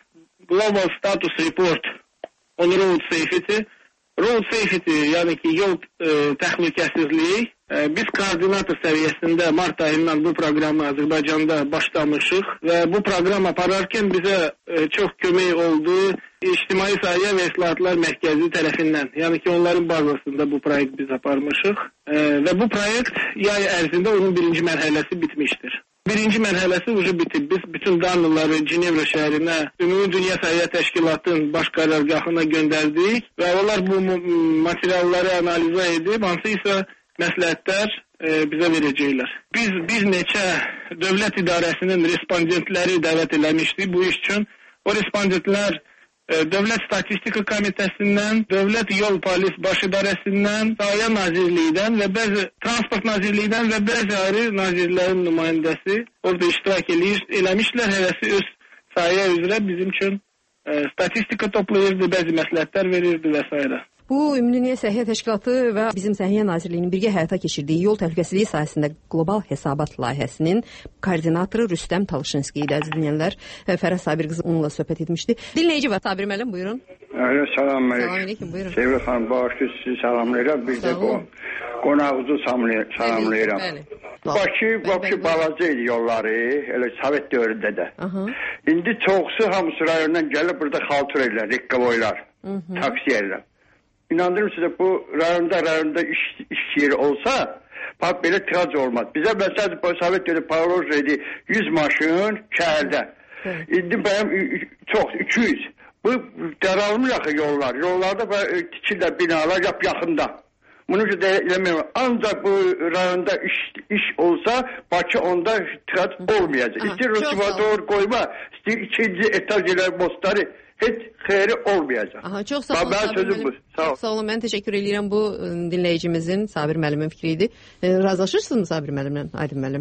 Global Status Report on Road Safety. Road Safety, yəni ki, yol e, təhlükəsizliyi. Biz koordinator səviyyəsində mart ayından bu proqramı Azərbaycanda başlamışıq və bu proqram apararkən bizə çox kömək oldu İctimai Səhiyyə və İslahatlar Mərkəzi tərəfindən. Yəni ki, onların bazasında bu proyekt biz aparmışıq və bu proyekt yay ərzində onun birinci mərhələsi bitmişdir. Birinci mərhələsi ucu bitib. Biz bütün danıları Cenevra şəhərinə Ümumi Dünya Səhiyyə Təşkilatının baş qərargahına göndərdik və onlar bu materialları analizə edib, hansı isə məsləhətlər e, bizə verəcəklər. Biz bir neçə dövlət idarəsinin respondentləri dəvət eləmişdik bu iş üçün. O respondentlər e, Dövlət Statistika Komitəsindən, Dövlət Yol Polis Baş İdarəsindən, Səhiyyə Nazirliyindən və bəzi Transport Nazirliyindən və bəzi ayrı nazirlərin nümayəndəsi orada iştirak eləyir, eləmişlər. Həvəsi öz sahəyə üzrə bizim üçün e, statistika toplayırdı, bəzi məsləhətlər verirdi və s. Bu Ümumdünya Səhiyyə Təşkilatı və bizim Səhiyyə Nazirliyinin birgə həyata keçirdiyi yol təhlükəsizliyi sahəsində qlobal hesabat layihəsinin koordinatoru Rüstəm Talışinski idi, əziz dinləyənlər. Fərəz Sabir qızı onunla söhbət etmişdi. Dinləyici var, Sabir müəllim, buyurun. Alo, salam əleykum. Salam əleykum, buyurun. Sevgili xanım, bağışlı sizi salamlayıram. Bir də qonağınızı salamlayıram. Bakı, Bakı balaca idi yolları, elə Sovet dövründə də. Aha. İndi çoxsu hamısı rayondan gəlib burada xaltur edirlər, rikkavoylar, taksi edirlər. İnandırım sizə, bu rayonda rayonda iş, iş yeri olsa bak belə tırac olmaz. Bizə məsələn bu Sovet dövrü Pavlov idi yüz maşın şəhərdə. İndi benim çox iki yüz. Bu daralmış axı yollar. Yollarda tikirlər binalar yap yaxında. Bunu da eləməyəm. Ancaq bu rayonda iş iş olsa Bakı onda tırac olmayacaq. İstir rütubador koyma, istir ikinci etaj yerler bostları heç xeyri olmayacaq. Aha, çox sağ olun. Ben sözüm bu. Sağ Çox sağ olun. Mən təşəkkür edirəm, bu dinləyicimizin, Sabir müəllimin fikri idi. E, razılaşırsınızmı Sabir müəllimlə, Aydın müəllim?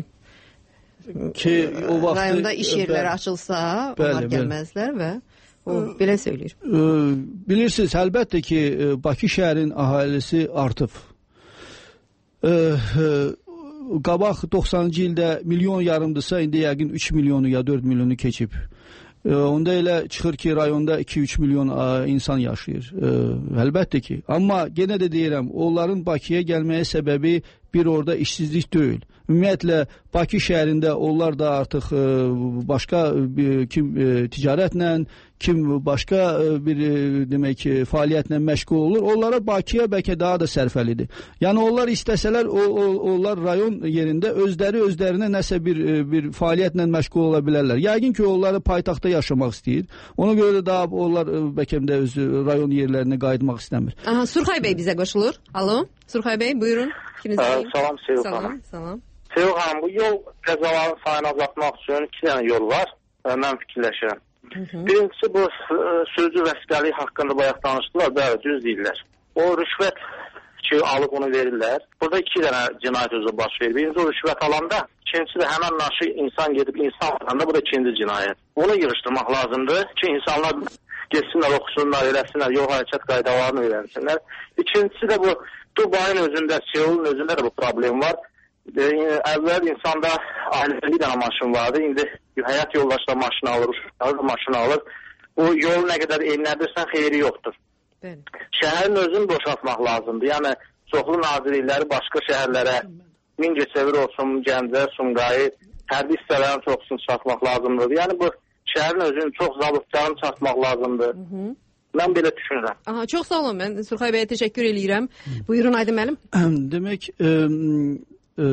Ki o vaxt rayonda iş yerləri açılsa, bəli, onlar gəlməzlər və o belə söyləyir. E, bilirsiniz, əlbəttə ki, Bakı şəhərin əhalisi artıb. E, e, qabaq doxsanıncı ildə milyon yarımdırsa, indi yəqin üç milyonu ya dörd milyonu keçib. Onda elə çıxır ki, rayonda iki üç milyon insan yaşayır. Əlbəttə ki. Amma yenə də deyirəm, onların Bakıya gəlməyə səbəbi bir orada işsizlik deyil. Ümumiyyətlə Bakı şəhərində onlar da artıq e, başqa e, kim e, ticarətlə, kim başqa e, bir e, demək e, fəaliyyətlə məşğul olur. Onlara Bakıya bəlkə daha da sərfəlidir. Yəni onlar istəsələr o, o onlar rayon yerində özləri özlərinə nəsə bir e, bir fəaliyyətlə məşğul ola bilərlər. Yəqin ki, onları paytaxtda yaşamaq istəyir. Ona görə də daha onlar e, bəlkə də öz rayon yerlərinə qayıtmaq istəmir. Aha, Surxay bəy bizə qoşulur. Alo, Surxay bəy, buyurun. Ə, salam Sevil xanım. Salam, salam. Sevil xanım, bu yol qəzaların sayını azaltmaq üçün iki dənə yol var. Ə, mən fikirləşirəm. Hı -hı. Birincisi bu ə, sürücü vəsiqəliyi haqqında bayaq danışdılar, bəli, düz deyirlər. O rüşvət ki, alıb onu verirlər. Burada iki dənə cinayət özü baş verir. Birinci o rüşvət alanda, ikincisi də həmən naşı insan gedib insan alanda, bu da ikinci cinayət. Bunu yığışdırmaq lazımdır ki, insanlar geçsinlər, oxusunlar, eləsinlər, yol hərəkət qaydalarını öyrənsinlər. İkincisi də bu Dubayın özündə, Seulun özündə də bu problem var. E, əvvəl insanda ailəli bir dənə maşın vardı. İndi həyat yoldaşlar maşını alır, uşaqlar maşını alır. Bu yolu nə qədər enləndirsən xeyri yoxdur. Bəli. Şəhərin özünü boşaltmaq lazımdır. Yəni çoxlu nazirlikləri başqa şəhərlərə, Mingəçevir olsun, Gəncə, Sumqayıt, hərbi hissələrin çoxsunu çatmaq lazımdır. Yəni bu şəhərin özünü çox zabıtlarını çatmaq lazımdır. Hı -hı. Mən belə düşünürəm. Aha, çox sağ olun. Mən Surxay bəyə təşəkkür eləyirəm. Buyurun Aydın müəllim. Demək, e, e,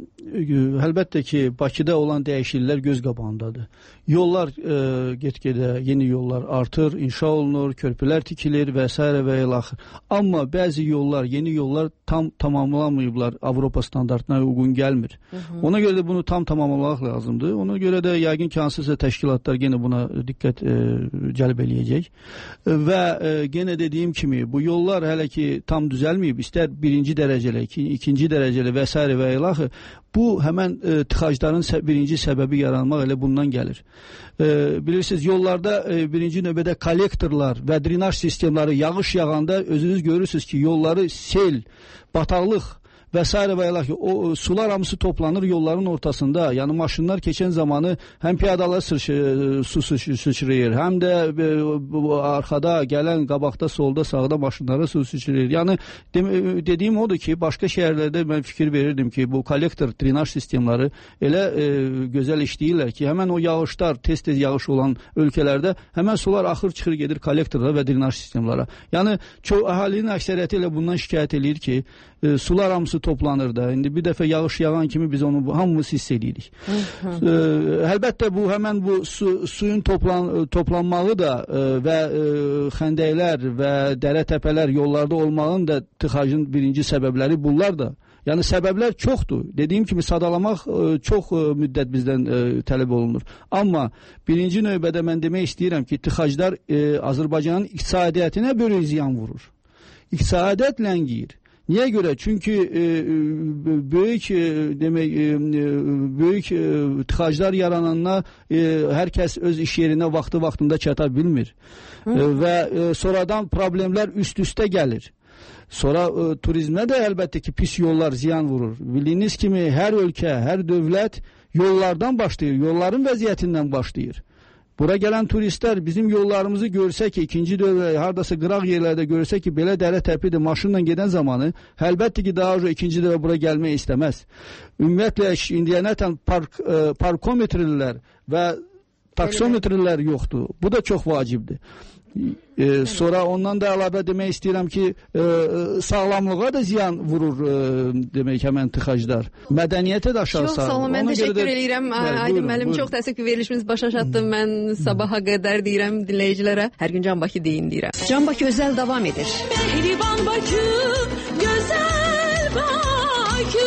əlbəttə ki, Bakıda olan dəyişikliklər göz qabağındadır. Yollar e, get-gedə yeni yollar artır, inşa olunur, körpülər tikilir və s. və ilaxır. Amma bəzi yollar, yeni yollar tam tamamlanmayıblar, Avropa standartına uyğun gəlmir. Hı -hı. Ona görə də bunu tam tamamlamaq lazımdır. Ona görə də yəqin ki, hansısa təşkilatlar yenə buna diqqət e, cəlb eləyəcək. Və e, yenə dediyim kimi, bu yollar hələ ki tam düzəlməyib, istər birinci dərəcəli, iki, ikinci dərəcəli və s. və ilaxır. Bu həmən e, tıxacların sə birinci səbəbi yaranmaq elə bundan gəlir. E, bilirsiniz, yollarda e, birinci növbədə kollektorlar və drenaj sistemləri yağış yağanda özünüz görürsünüz ki, yolları sel, bataqlıq və s. və ilə ki, o sular hamısı toplanır yolların ortasında. Yəni maşınlar keçən zamanı həm piyadalar sırşı, su sıçrayır, həm də e, arxada, gələn, qabaqda, solda, sağda maşınlara su sıçrayır. Yəni de, dediyim odur ki, başqa şəhərlərdə mən fikir verirdim ki, bu kollektor, drenaj sistemləri elə e, gözəl işləyirlər ki, həmən o yağışlar, tez-tez yağış olan ölkələrdə həmən sular axır çıxır gedir kollektorlara və drenaj sistemlara. Yəni çox əhalinin əksəriyyəti elə bundan şikayət eləyir ki, e, sular hamısı toplanır da. İndi bir dəfə yağış yağan kimi biz onu hamımız hiss edirik. E, əlbəttə bu həmən bu su, suyun toplan, toplanmağı da e, və e, xəndəklər və dərə təpələr yollarda olmağın da tıxacın birinci səbəbləri bunlar da. Yəni səbəblər çoxdur. Dediyim kimi sadalamaq e, çox e, müddət bizdən e, tələb olunur. Amma birinci növbədə mən demək istəyirəm ki, tıxaclar e, Azərbaycanın iqtisadiyyətinə böyük ziyan vurur. İqtisadiyyat ləngiyir. Niyə görə? Çünki e, böyük e, demək e, böyük e, tıxaclar yaranandan e, hər kəs öz iş yerinə vaxtı-vaxtında çata bilmir. E, və e, sonradan problemlər üst-üstə gəlir. Sonra e, turizmə də əlbəttə ki, pis yollar ziyan vurur. Bildiyiniz kimi hər ölkə, hər dövlət yollardan başlayır, yolların vəziyyətindən başlayır. Bura gələn turistlər bizim yollarımızı görsə ki, ikinci dövrə, hardasa qıraq yerlərdə görsə ki, belə dərə təpidir, maşınla gedən zamanı, əlbəttə ki, daha önce ikinci dövrə bura gəlmək istəməz. Ümumiyyətlə, indiyənətən park, e, parkometrilər və taksometrlər yoxdur. Bu da çox vacibdir. E, sonra ondan da əlavə demək istəyirəm ki, e, sağlamlığa da ziyan vurur e, demək həmən tıxaclar. Mədəniyyətə də aşağı salır. Çox sağ olun, mən təşəkkür edirəm. Aydın müəllim, çox təəssüf ki, verilişimiz başa çatdı. Mən sabaha qədər deyirəm dinləyicilərə. Hər gün Can Bakı deyin deyirəm. Can Bakı özəl davam edir. Mehriban Bakı, gözəl Bakı.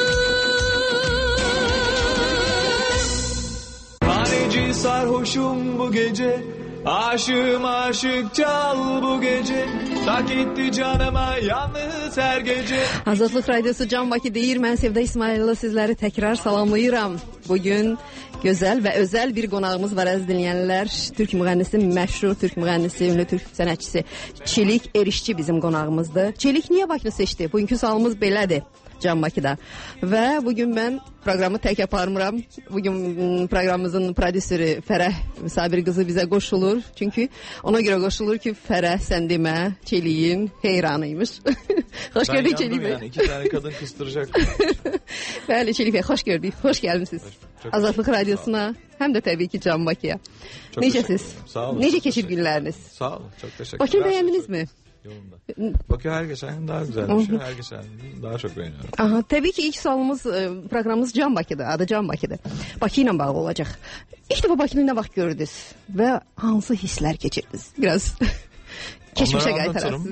Haneci sarhoşum bu gece. Aşığım aşık çal bu gece. Tak etti canıma yalnız her gece. Azadlıq Radiosu Can Bakı deyir. Mən Sevda İsmailova sizləri təkrar salamlayıram. Bugün gözəl və özəl bir qonağımız var əziz dinləyənlər. Türk müğənnisi, məşhur Türk müğənnisi, ünlü Türk sənətçisi Çelik Erişçi bizim qonağımızdır. Çelik niyə Bakını seçdi? Bugünkü sualımız belədir. Can Bakıda. Və bugün mən proqramı tək aparmıram. Bugün proqramımızın prodüseri Fərəh Sabir qızı bizə qoşulur. Çünki ona görə qoşulur ki, Fərəh sən demə, Çeliyin heyranıymış. Xoş gördük Çelik Bey. Yani iki tane kadın kıstıracak. Bəli Çelik Bey, xoş gördük. Xoş gəlmisiniz. Azadlıq Radiosuna, həm də təbii ki Can Bakıya. Necəsiz? Sağ olun. Necə keçir günləriniz? Sağ olun, çok teşekkürler. Bakı'yı beğendiniz mi? Yolunda. Bakı her geçen gün daha güzelmiş. Her geçen gün daha çok beğeniyorum. Aha, tabii ki ilk sualımız, proqramımız Can Bakı'da, adı Can Bakı'da. Bakı ilə bağlı olacaq. İlk dəfə Bakı'nı nə vaxt gördünüz və hansı hisslər keçirdiniz? Biraz geçmişe qaytararsınız.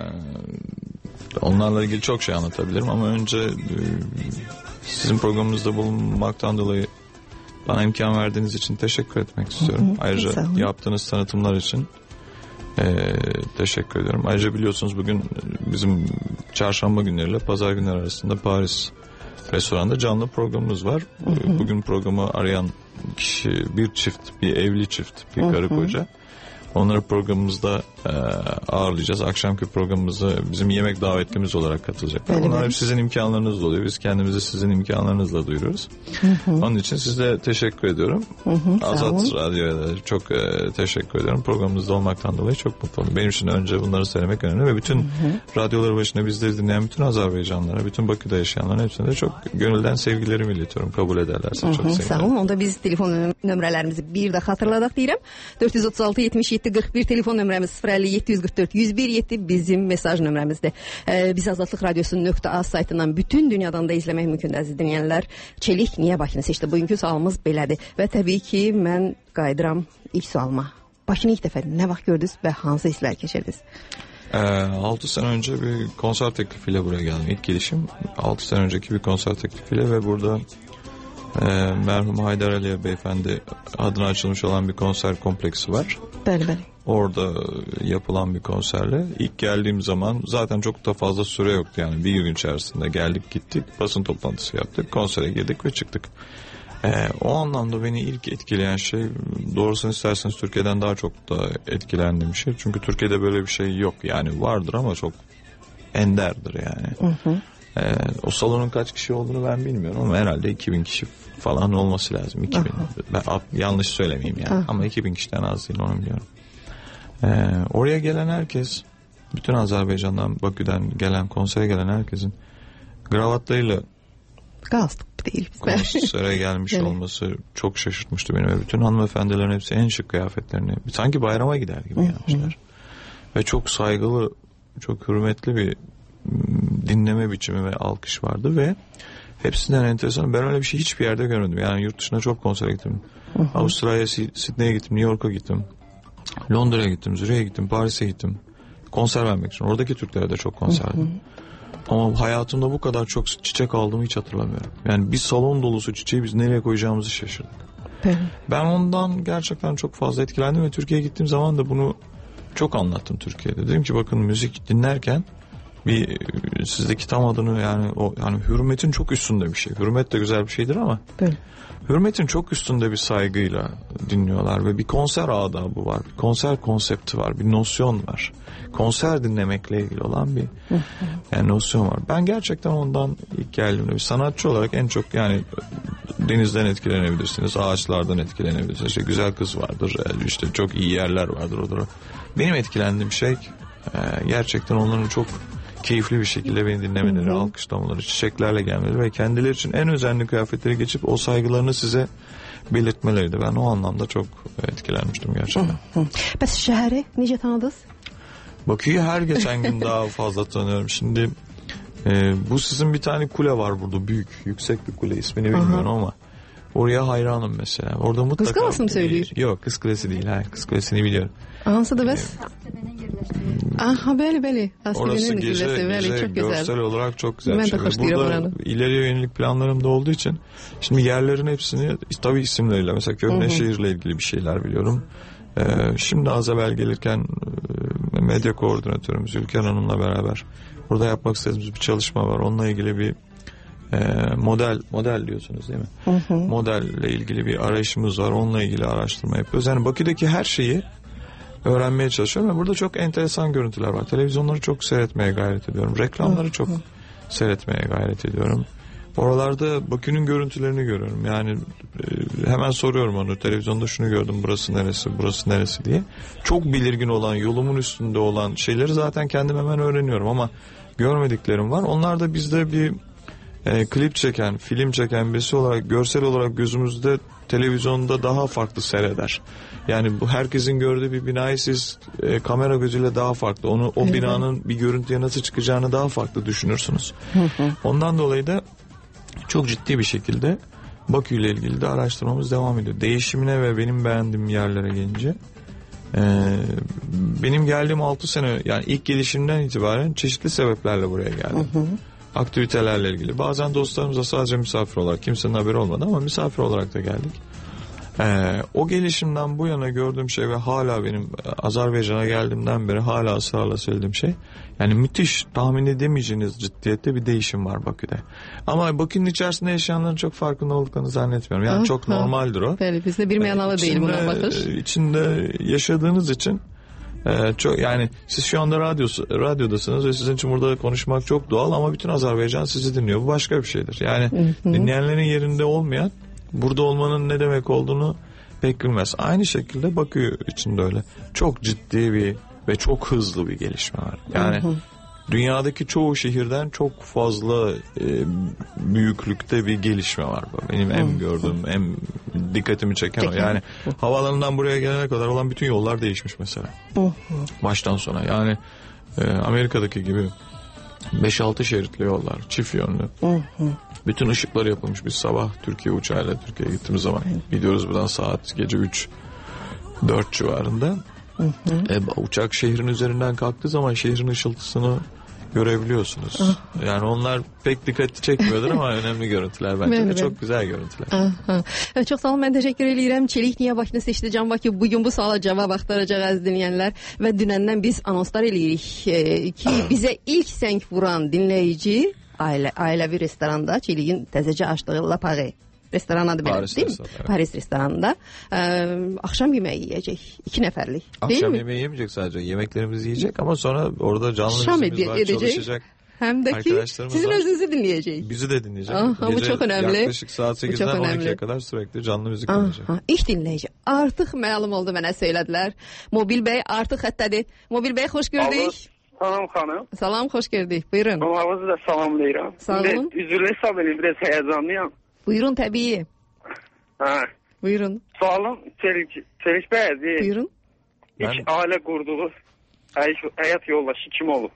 Ee, onlarla ilgili çok şey anlatabilirim ama önce e, sizin programınızda bulunmaktan dolayı bana imkan verdiğiniz için teşekkür etmek istiyorum. Hı hı, ayrıca yaptığınız tanıtımlar için e, teşekkür ediyorum. Ayrıca biliyorsunuz bugün bizim çarşamba günleriyle pazar günleri arasında Paris restoranda canlı programımız var. Hı hı. Bugün programı arayan kişi bir çift, bir evli çift, bir karı koca. Onları programımızda e, ağırlayacağız. Akşamki programımızda bizim yemek davetlimiz olarak katılacaklar. Öyle Onlar hep sizin imkanlarınızla oluyor. Biz kendimizi sizin imkanlarınızla duyuruyoruz. Hı hı. Onun için size teşekkür ediyorum. Hı hı, Azat Radyo'ya da çok e, teşekkür ediyorum. Programımızda olmaktan dolayı çok mutlu oldum. Benim için önce bunları söylemek önemli ve bütün hı hı. radyoları başında bizleri dinleyen bütün Azerbaycanlara, bütün Bakü'de yaşayanların hepsine de çok gönülden sevgilerimi iletiyorum. Kabul ederlerse hı hı, çok sevinirim. Sağ olun. Onda biz telefon nömrələrimizi bir də xatırladaq deyirəm. dörd yüz otuz altı yetmiş yeddi qırx bir telefon nömrəmiz sıfır əlli yeddi yüz qırx dörd yüz bir yeddi bizim mesaj nömrəmizdir. Ee, biz Azadlıq Radiosu nöqtə az saytından bütün dünyadan da izləmək mümkündür əziz dinləyənlər. Çelik niyə Bakını seçdi? Bugünkü sualımız belədir. Və təbii ki mən qayıdıram ilk sualıma. Bakını ilk dəfə nə vaxt gördünüz və hansı hisslər keçirdiniz? Ee, altı sene önce bir konser teklifiyle buraya geldim. İlk gelişim altı sene önceki bir konser teklifiyle ve burada e, merhum Haydar Aliye Beyefendi adına açılmış olan bir konser kompleksi var. Bəli, bəli. Orada yapılan bir konserle ilk geldiğim zaman zaten çok da fazla süre yoktu, yani bir gün içerisinde geldik gittik, basın toplantısı yaptık, konsere girdik ve çıktık. Ee, o anlamda beni ilk etkileyen şey, doğrusunu isterseniz Türkiye'den daha çok da etkilendiğim şey. Çünkü Türkiye'de böyle bir şey yok, yani vardır ama çok enderdir yani. Hı hı. Ee, o salonun kaç kişi olduğunu ben bilmiyorum ama herhalde iki bin kişi falan olması lazım. iki bin. Ben yanlış söylemeyeyim yani. Aha. Ama iki bin kişiden az değil, onu biliyorum. Ee, oraya gelen herkes, bütün Azerbaycan'dan, Bakü'den gelen, konsere gelen herkesin kravatlarıyla Gastık değil. Konsere gelmiş evet. olması çok şaşırtmıştı beni ve bütün hanımefendilerin hepsi en şık kıyafetlerini, sanki bayrama gider gibi gelmişler. Ve çok saygılı, çok hürmetli bir dinleme biçimi ve alkış vardı ve hepsinden enteresan. Ben öyle bir şey hiçbir yerde görmedim. Yani yurt dışına çok konsere gittim. Hı hı. Avustralya'ya, Sydney'e gittim, New York'a gittim. Londra'ya gittim, Zürih'e gittim, Paris'e gittim. Konser vermek için. Oradaki Türklere de çok konser verdim. Ama hayatımda bu kadar çok çiçek aldığımı hiç hatırlamıyorum. Yani bir salon dolusu çiçeği biz nereye koyacağımızı şaşırdık. Hı. Ben ondan gerçekten çok fazla etkilendim ve Türkiye'ye gittiğim zaman da bunu çok anlattım Türkiye'de. Dedim ki bakın, müzik dinlerken bir sizdeki tam adını, yani o yani hürmetin çok üstünde bir şey. Hürmet de güzel bir şeydir ama evet. hürmetin çok üstünde bir saygıyla dinliyorlar ve bir konser adabı var, bir konser konsepti var, bir nosyon var. Konser dinlemekle ilgili olan bir yani nosyon var. Ben gerçekten ondan ilk geldiğimde bir sanatçı olarak en çok, yani denizden etkilenebilirsiniz, ağaçlardan etkilenebilirsiniz. İşte güzel kız vardır, işte çok iyi yerler vardır, odur. Benim etkilendiğim şey gerçekten onların çok keyifli bir şekilde beni dinlemeleri, hı hı. alkışlamaları, çiçeklerle gelmeleri ve kendileri için en özenli kıyafetleri geçip o saygılarını size belirtmeleriydi. Ben o anlamda çok etkilenmiştim gerçekten. Bəs şəhəri necə tanıdınız? Bakü'yü her geçen gün daha fazla tanıyorum. Şimdi e, bu sizin bir tane kule var burada, büyük, yüksek bir kule, ismini bilmiyorum aha. ama oraya hayranım mesela. Orada mutlaka... Kız Kulesi mi söylüyor? Yok, Kız Kulesi değil. Hayır, Kız Kulesi'ni biliyorum. Hansıdır bəs? Aha, bəli, bəli. Orası gece, gece görsel olarak çok güzel bir şey. Burada ileriye yönelik planlarım da olduğu için şimdi yerlerin hepsini tabii isimleriyle, mesela Köhnešehir'le ilgili bir şeyler biliyorum. Ee, şimdi az evvel gelirken e, medya koordinatörümüz Ülker Hanım'la beraber burada yapmak istediğimiz bir çalışma var. Onunla ilgili bir e, model model diyorsunuz değil mi? Hı hı. Modelle ilgili bir arayışımız var. Onunla ilgili araştırma yapıyoruz. Yani Bakü'deki her şeyi öğrenmeye çalışıyorum ve burada çok enteresan görüntüler var. Televizyonları çok seyretmeye gayret ediyorum. Reklamları çok seyretmeye gayret ediyorum. Oralarda Bakü'nün görüntülerini görüyorum. Yani e, hemen soruyorum onu, televizyonda şunu gördüm, burası neresi, burası neresi diye. Çok belirgin olan, yolumun üstünde olan şeyleri zaten kendim hemen öğreniyorum ama görmediklerim var. Onlar da bizde bir e, klip çeken, film çeken birisi olarak, görsel olarak gözümüzde televizyonda daha farklı seyreder. Yani bu herkesin gördüğü bir binayı siz e, kamera gözüyle daha farklı, onu o binanın bir görüntüye nasıl çıkacağını daha farklı düşünürsünüz. Ondan dolayı da çok ciddi bir şekilde Bakü ile ilgili de araştırmamız devam ediyor. Değişimine ve benim beğendiğim yerlere gelince e, benim geldiğim altı sene, yani ilk gelişimden itibaren çeşitli sebeplerle buraya geldim. Hı hı. Aktivitelerle ilgili. Bazen dostlarımıza sadece misafir olarak, kimsenin haberi olmadı ama misafir olarak da geldik. Ee, o gelişimden bu yana gördüğüm şey ve hala benim Azerbaycan'a geldiğimden beri hala ısrarla söylediğim şey, yani müthiş, tahmin edemeyeceğiniz ciddiyette bir değişim var Bakü'de. Ama Bakü'nün içerisinde yaşayanların çok farkında olduklarını zannetmiyorum. Yani çok normaldir o. Bəli, bizdə bir mənalı değil buna bakış. İçinde yaşadığınız için e, çok, yani siz şu anda radyosu, radyodasınız ve sizin için burada konuşmak çok doğal ama bütün Azerbaycan sizi dinliyor. Bu başka bir şeydir. Yani hı hı. dinleyenlerin yerinde olmayan burada olmanın ne demek olduğunu pek bilmez. Aynı şekilde Bakü için de öyle. Çok ciddi bir ve çok hızlı bir gelişme var. Yani hı hı. dünyadaki çoğu şehirden çok fazla e, büyüklükte bir gelişme var. Benim en gördüğüm, en dikkatimi çeken o. Yani havaalanından buraya gelene kadar olan bütün yollar değişmiş mesela. Baştan sona. Yani e, Amerika'daki gibi beş altı şeritli yollar, çift yönlü. Bütün ışıklar yapılmış. Biz sabah Türkiye uçağıyla Türkiye'ye gittiğimiz zaman gidiyoruz buradan saat gece üç dört civarında. Hı hı. E, uçak şehrin üzerinden kalktığı zaman şehrin ışıltısını görebiliyorsunuz. Ah. Yani onlar pek dikkati çekmiyordur ama önemli görüntüler bence ve çok güzel görüntüler. Aha. Evet, çok sağ olun, ben teşekkür ederim. Çelik niye Bakını seçti Can Bakı? Bugün bu suala cevap aktaracaq əziz dinleyenler ve dünəndən biz anonslar eləyirik e, ki bize ilk sənk vuran dinleyici aile, ailevi restoranda Çelik'in təzəcə açdığı La Paris restoran adı belədir, değil mi? Evet. Paris restoranında e, akşam yemeği yiyecek. İki neferlik. Akşam yemeği yemeyecek sadece. Yemeklerimizi yiyecek ama sonra orada canlı müziğimiz var, edecek. Çalışacak. Hem de ki sizin var. Özünüzü dinleyecek. Bizi de dinleyecek. Aha, bu çok önemli. Yaklaşık saat sekizden on ikiye kadar sürekli canlı müzik dinleyecek. İlk dinleyici. Artık məlum oldu, mənə söylediler. Mobil Bey artık hattadır. Mobil Bey hoş gördük. Salam xanım. Salam, hoş gördük. Buyurun. Hamınızı da salamlayıram. Sağ olun. Üzrlü hesab edin, biraz heyecanlıyam. Buyurun tabii. Ha. Buyurun. Sualım Çelik, Çelik Bey değil. Buyurun. İlk ben... aile kurduğu hayat yoldaşı kim olur?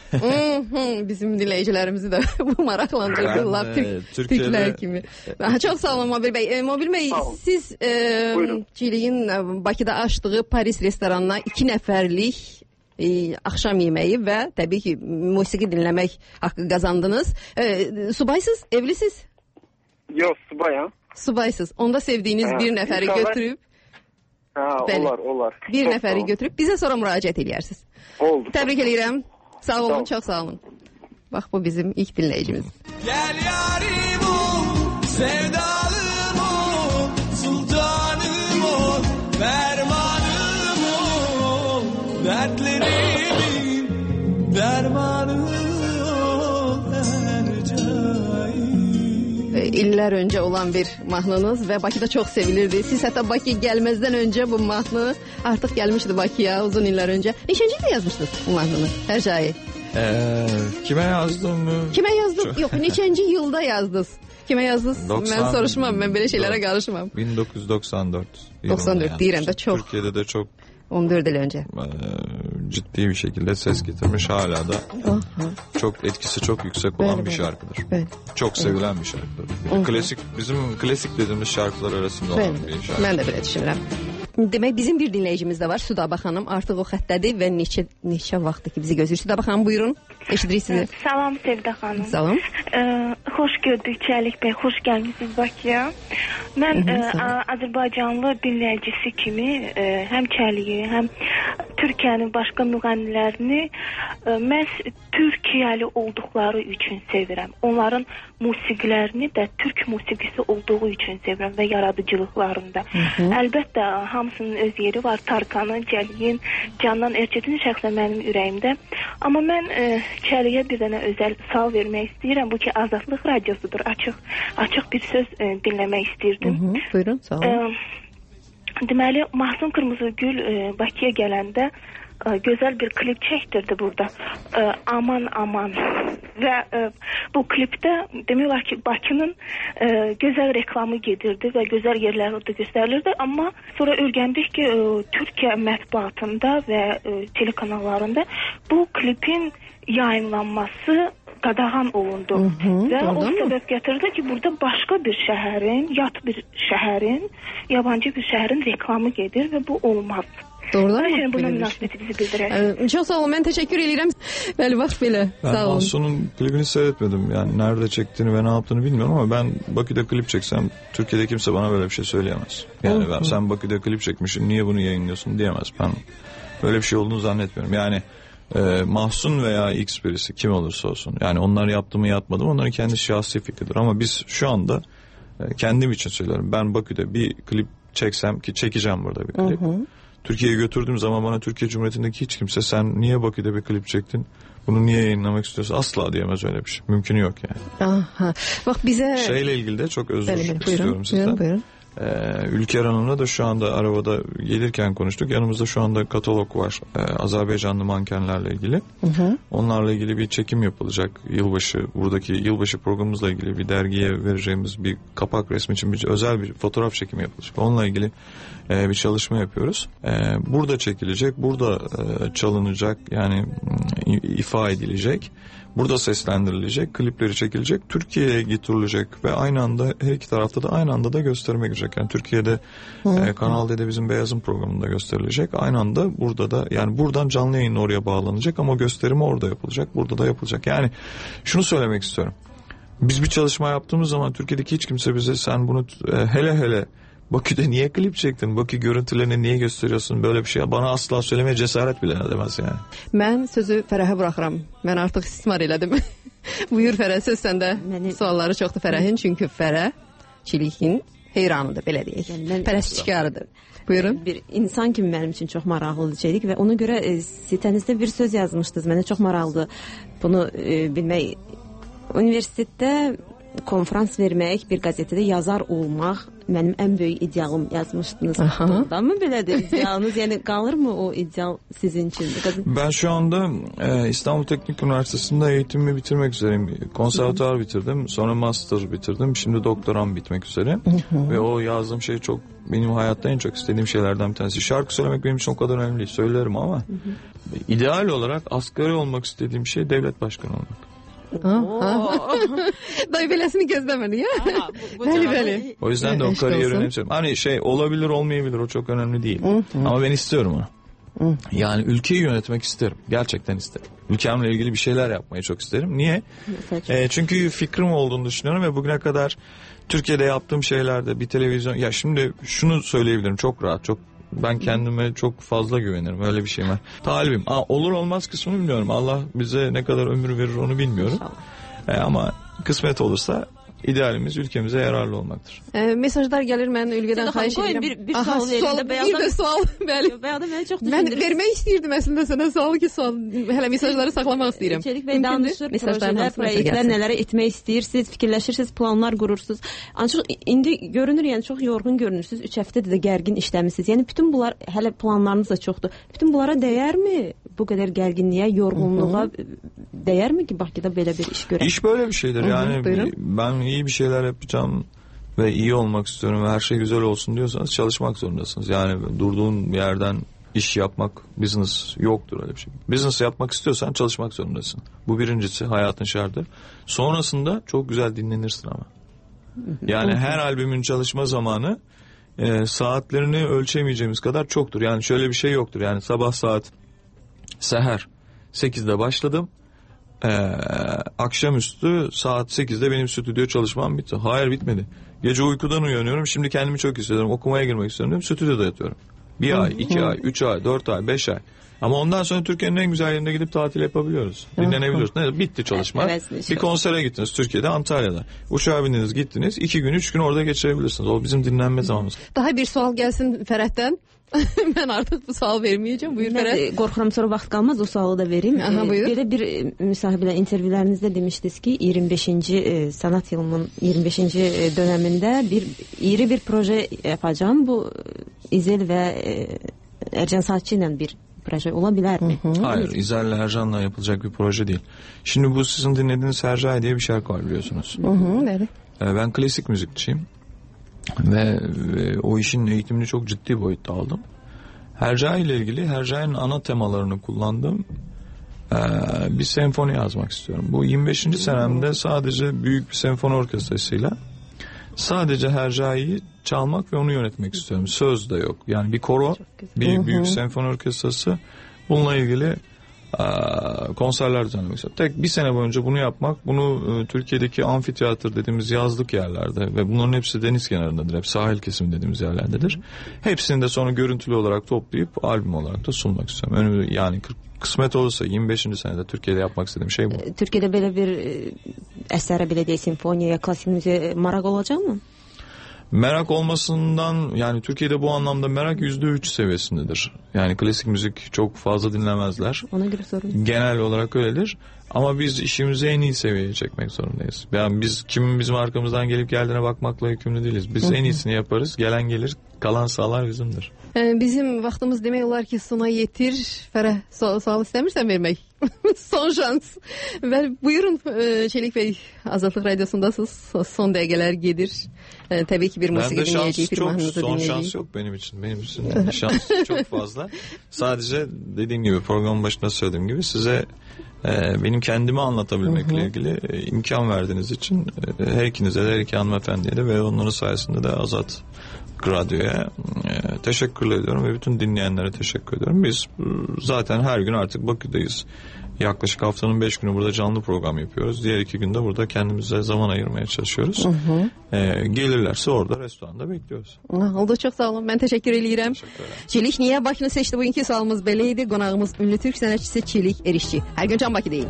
Bizim dinleyicilerimizi de bu maraklandırdılar. Türk, Türkiye'de... Türkler kimi. Çok sağ olun Mobil Bey. E, Mobil Bey siz e, Çelik'in Bakıda açtığı Paris restoranına iki neferlik e, akşam yemeği ve tabii ki musiki dinlemek hakkı kazandınız. E, subaysız, evlisiz? Yok, subayım. Subaysız. Onda sevdiğiniz ha, bir neferi inşallah... götürüp ha, olar, olar. Bir çok neferi götürüp bize sonra müracaat ediyorsunuz. Oldu. Tebrik ederim. Sağ olun, çok sağ olun. Bak bu bizim ilk dinleyicimiz. Gel yarim ol, sevdalım ol, sultanım ol, fermanım ol, dertlerimin dermanım ol, her cahil. İller önce olan bir mahnınız ve Bakı'da çok sevilirdi. Siz hatta Bakı gelmezden önce bu mahnı artık gelmişti Bakı'ya uzun yıllar önce. Neçinci yılda yazmıştınız bu mahnını? Hercai. Ee, kime yazdım mı? Kime yazdım? Yok, neçinci yılda yazdınız? Kime yazdınız? doksan, ben soruşmam, ben böyle şeylere karışmam. bin dokuz yüz doksan dört. doksan dört diyelim de çok. Türkiye'de de çok. on dört yıl önce. E, ciddi bir şekilde ses getirmiş, hala da çok etkisi çok yüksek olan evet, bir şarkıdır. Evet. Çok sevilen evet. bir şarkıdır. Yani klasik, bizim klasik dediğimiz şarkılar arasında olan evet. bir şarkı. Ben de böyle düşünürüm. Demek bizim bir dinleyicimiz de var. Südaba Hanım artık o xəttədir ve neçə neçə vaxtdır ki bizi gözləyir. Südaba Hanım buyurun. Eşidirik sizi. Salam Sevda Hanım. Salam. Ee, hoş gördük Çelik Bey. Hoş gelmişsiniz Bakıya. Ben hı hı, e, Azərbaycanlı dinləyicisi kimi e, hem Çelik'i hem Türkiye'nin başka müğənnilərini e, məhz Türkiyəli olduqları üçün sevirəm. Onların musiqilərini də Türk musiqisi olduğu üçün sevirəm və yaradıcılıqlarında. Hı hı. Əlbəttə hamısının öz yeri var. Tarkanın, Cəliyin, Candan Erçetin şəxsən mənim ürəyimdə. Amma mən e, Çəliyə bir dənə özəl sual vermək istəyirəm. Bu ki, Azadlıq radiosudur. Açıq, açıq bir söz e, dinləmək istəyirdim. Hı -hı, buyurun, sağ olun. E, deməli, Mahsun Qırmızıgül e, Bakıya gələndə e, gözəl bir klip çəkdirdi burada. E, aman aman. Və e, bu klipdə demək olar ki, Bakının e, gözəl reklamı gedirdi və gözəl yerləri orada göstərilirdi. Amma sonra öyrəndik ki, e, Türkiyə mətbuatında və e, telekanallarında bu klipin yayınlanması qadağan olundu. Hı -hı, və o səbəb gətirdi ki, burada başqa bir şəhərin, yat bir şəhərin, yabancı bir şəhərin reklamı gedir və bu olmaz. Doğrudan mı? Mən buna münasibətinizi bildirəm. Ee, çok sağ olun. Ben teşekkür ederim. Bəli, bax belə. Ben sağ olun. Mahsun'un klibini seyretmedim. Yani nerede çektiğini ve ne yaptığını bilmiyorum ama ben Bakü'de klip çeksem Türkiye'de kimse bana böyle bir şey söyleyemez. Yani ben, sen Bakü'de klip çekmişsin, niye bunu yayınlıyorsun diyemez. Ben böyle bir şey olduğunu zannetmiyorum. Yani e, Mahsun veya X birisi kim olursa olsun. Yani onlar yaptı mı yapmadı mı onların kendi şahsi fikridir. Ama biz şu anda e, kendim için söylüyorum. Ben Bakü'de bir klip çeksem ki çekeceğim burada bir klip. Hı hı. Türkiye'ye götürdüğüm zaman bana Türkiye Cumhuriyeti'ndeki hiç kimse sen niye Bakü'de bir klip çektin? Bunu niye yayınlamak istiyorsun? Asla diyemez öyle bir şey. Mümkünü yok yani. Aha. Bak bize... Şeyle ilgili de çok özür Buyurun, istiyorum sizden. Buyurun, buyurun. Ee, Ülker Hanım'la da şu anda arabada gelirken konuştuk. Yanımızda şu anda katalog var. Ee, Azerbaycanlı mankenlerle ilgili. Hı hı. Onlarla ilgili bir çekim yapılacak. Yılbaşı, buradaki yılbaşı programımızla ilgili bir dergiye vereceğimiz bir kapak resmi için bir özel bir fotoğraf çekimi yapılacak. Onunla ilgili e, bir çalışma yapıyoruz. E, burada çekilecek, burada e, çalınacak, yani ifa edilecek. Burada seslendirilecek, klipleri çekilecek, Türkiye'ye getirilecek ve aynı anda her iki tarafta da aynı anda da gösterime girecek. Yani Türkiye'de e, Kanal D'de bizim Beyaz'ın programında gösterilecek. Aynı anda burada da, yani buradan canlı yayınla oraya bağlanacak ama gösterimi orada yapılacak, burada da yapılacak. Yani şunu söylemek istiyorum. Biz bir çalışma yaptığımız zaman Türkiye'deki hiç kimse bize sen bunu e, hele hele Bakü'de niye klip çektin? Bakü görüntülerini niye gösteriyorsun? Böyle bir şey bana asla söylemeye cesaret bile edemez yani. Ben sözü Fərəhə buraxıram. Ben artık istismar elədim. Buyur Fərəh, söz səndə. Məni... Sualları çoxdur Fərəhin, çünkü Fərəh çilikin heyranıdır, belə deyək. Yəni, pərəstişkarıdır. Buyurun. Bir insan kimi mənim üçün çox maraqlı şeydik və ona görə e, sitənizdə bir söz yazmışdınız. Mənə çox maraqlıdır bunu e, bilmək. Universitetdə konferans vermək, bir gazetede yazar olmaq mənim ən böyük idealım yazmışdınız. Doğrudan mı belədir idealınız? Yani kalır mı o ideal sizin için? Ben şu anda e, İstanbul Teknik Üniversitesi'nde eğitimimi bitirmek üzereyim. Konservatuar bitirdim. Sonra master bitirdim. Şimdi doktoram bitmek üzere. Ve o yazdığım şey çok benim hayatta en çok istediğim şeylerden bir tanesi. Şarkı söylemek benim için o kadar önemli değil. Söylerim ama ideal olarak asgari olmak istediğim şey devlet başkanı olmak. Dayı belesini gözlemedi ya. Bəli bəli. O yüzden de o kariyeri önemsiyorum. Hani şey olabilir olmayabilir, o çok önemli değil. Ama ben istiyorum onu. Yani ülkeyi yönetmek isterim. Gerçekten isterim. Ülkemle ilgili bir şeyler yapmayı çok isterim. Niye? E, çünkü fikrim olduğunu düşünüyorum ve bugüne kadar Türkiye'de yaptığım şeylerde bir televizyon... Ya şimdi şunu söyleyebilirim çok rahat, çok... Ben kendime çok fazla güvenirim. Öyle bir şey var. Talibim. Aa, olur olmaz kısmını bilmiyorum. Allah bize ne kadar ömür verir onu bilmiyorum. Ee, ama kısmet olursa idealimiz ülkemize yararlı olmaktır. E, mesajlar gelir, ben Ülgədən xahiş edirəm. Bir, bir Aha, sual verin. Bir de sual. Bəli. Ben vermek istəyirdim əslində sənə sualı ki, sual. Hələ mesajları saxlamaq istəyirəm. Çelik Bey danışır, projelər, proyektlər, nələrə etmək istəyirsiniz, fikirləşirsiniz, planlar qurursunuz. Ancaq indi görünür, yəni çox yorğun görünürsünüz. üç həftədir də gərgin işləmisiniz. Yəni bütün bunlar, hələ planlarınız da çoxdur. Bütün bunlara dəyərmi? Bu kadar gerginliğe, yorgunluğa Hı-hı. değer mi ki Bakı'da böyle bir iş görelim? İş böyle bir şeydir. Hı-hı. Yani Buyurun. Ben iyi bir şeyler yapacağım ve iyi olmak istiyorum ve her şey güzel olsun diyorsanız çalışmak zorundasınız. Yani durduğun yerden iş yapmak, business yoktur öyle bir şey. Business yapmak istiyorsan çalışmak zorundasın. Bu birincisi, hayatın şartı. Sonrasında çok güzel dinlenirsin ama. Yani Hı-hı. her albümün çalışma zamanı e, saatlerini ölçemeyeceğimiz kadar çoktur. Yani şöyle bir şey yoktur. Yani sabah saat seher sekizde başladım. Ee, akşamüstü saat sekizde benim stüdyo çalışmam bitti. Hayır, bitmedi. Gece uykudan uyanıyorum. Şimdi kendimi çok hissediyorum. Okumaya girmek istiyorum diyorum. Stüdyoda yatıyorum. Bir ay, iki ay, üç ay, dört ay, beş ay. Ama ondan sonra Türkiye'nin en güzel yerine gidip tatil yapabiliyoruz. Dinlenebiliyoruz. Ne? Bitti çalışma. Evet, bir konsere gittiniz Türkiye'de, Antalya'da. Uçağa bindiniz, gittiniz. İki gün, üç gün orada geçirebilirsiniz. O bizim dinlenme zamanımız. Daha bir sual gelsin Fərəhdən. Mən artıq bu sual verməyəcəm. Buyur Fərəd. Qorxuram sonra vaxt qalmaz o sualı da verim. Aha, buyur. Belə bir müsahibədə, intervyularınızda demişdiniz ki, iyirmi beşinci sanat yılının iyirmi beşinci dönəmində bir iri bir proje yapacağım. Bu İzel və Ercan Saatçı ilə bir proje olabilir mi? Hı hı. Hayır, İzel'le Ercan'la yapılacak bir proje değil. Şimdi bu sizin dinlediğiniz Hercai diye bir şarkı var biliyorsunuz. Hı hı, evet. Ben klasik müzikçiyim. Ve, ve o işin eğitimini çok ciddi boyutta aldım. Hercai ile ilgili Hercai'nin ana temalarını kullandığım ee, bir senfoni yazmak istiyorum. Bu yirmi beşinci senemde sadece büyük bir senfoni orkestrasıyla sadece Hercai'yi çalmak ve onu yönetmek istiyorum. Söz de yok. Yani bir koro, bir hı hı. büyük senfoni orkestrası, bununla ilgili e, konserler düzenlemek istiyorum. Tek bir sene boyunca bunu yapmak, bunu e, Türkiye'deki amfiteyatr dediğimiz yazlık yerlerde ve bunların hepsi deniz kenarındadır. Hep sahil kesimi dediğimiz yerlerdedir. Hepsini de sonra görüntülü olarak toplayıp albüm olarak da sunmak istiyorum. Önümü, yani kısmet olursa yirmi beşinci senede Türkiye'de yapmak istediğim şey bu. Türkiye'de böyle bir əsərə, belə deyək, simfoniya, klasik müziğe maraq olacak mı? Merak olmasından, yani Türkiye'de bu anlamda merak yüzde üç seviyesindedir. Yani klasik müzik çok fazla dinlemezler. Ona göre sorun. Genel olarak öyledir. Ama biz işimizi en iyi seviyeye çekmek zorundayız. Yani biz kimin bizim arkamızdan gelip geldiğine bakmakla yükümlü değiliz. Biz en iyisini yaparız. Gelen gelir, kalan sağlar bizimdir. Bizim vaxtımız demək olar ki sona yetir. Fərə, sual, sual istəmirsən vermək? Son şans. Və buyurun Çelik Bey, Azadlıq Radyosundasınız. Son dəqiqələr gedir. Təbii ki bir musiqi dinleyeceğiz. Bende şans çok, son şans yok benim için. Benim için şans çok fazla. Sadece dediğim gibi programın başında söylediğim gibi size e, benim kendimi anlatabilmekle ilgili e, imkan verdiğiniz için e, her ikinize de her iki hanımefendiye de ve onların sayesinde de Azat Radyo'ya e, teşekkür ediyorum ve bütün dinleyenlere teşekkür ediyorum. Biz e, zaten her gün artık Bakü'deyiz. Yaklaşık haftanın beş günü burada canlı program yapıyoruz. Diğer iki günde burada kendimize zaman ayırmaya çalışıyoruz. Hı hı. E, gelirlerse orada restoranda bekliyoruz. Oldu, çok sağ olun. Ben teşekkür edirəm. Çelik niye Bakını seçti? Bugünkü sualımız belə idi. Qonağımız ünlü Türk sənətçisi Çelik Erişçi. Hər gün Can Bakıdayım.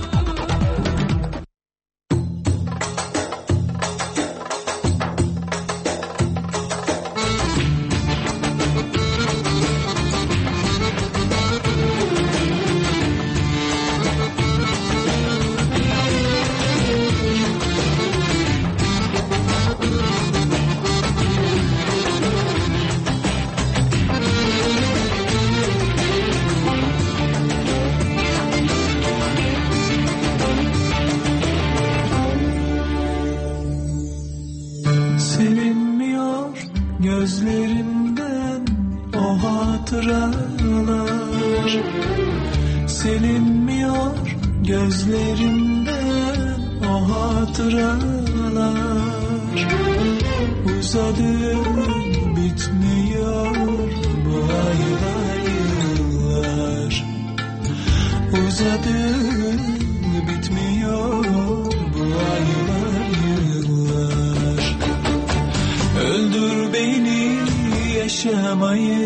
Gözlerimden o hatıralar, silinmiyor gözlerimden o hatıralar. Uzadı bitmiyor bu aylar yıllar, uzadı bitmiyor bu aylar yıllar. Öldür beni, yaşamayı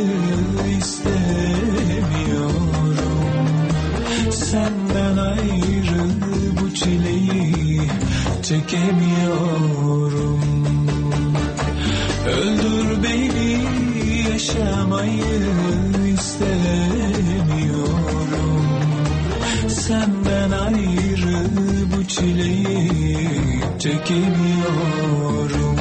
istemiyorum. Senden ayrı bu çileyi çekemiyorum. Öldür beni, yaşamayı istemiyorum. Senden ayrı bu çileyi çekemiyorum.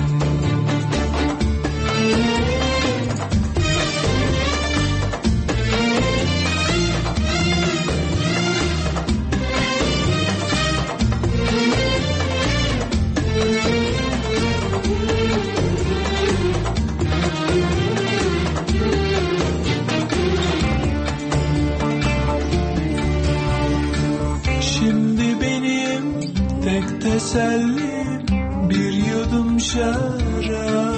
Tesellim bir yudum şarap.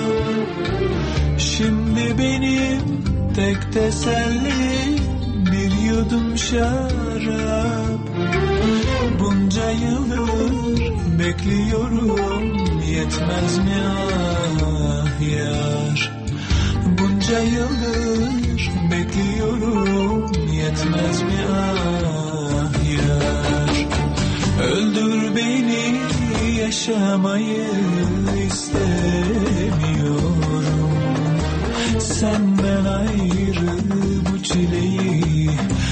Şimdi benim tek tesellim bir yudum şarap. Bunca yıldır bekliyorum, yetmez mi ah yar? Bunca yıldır bekliyorum, yetmez mi ah yar? Öldür beni, yaşamayı istemiyorum. Senden ayrı bu çileyi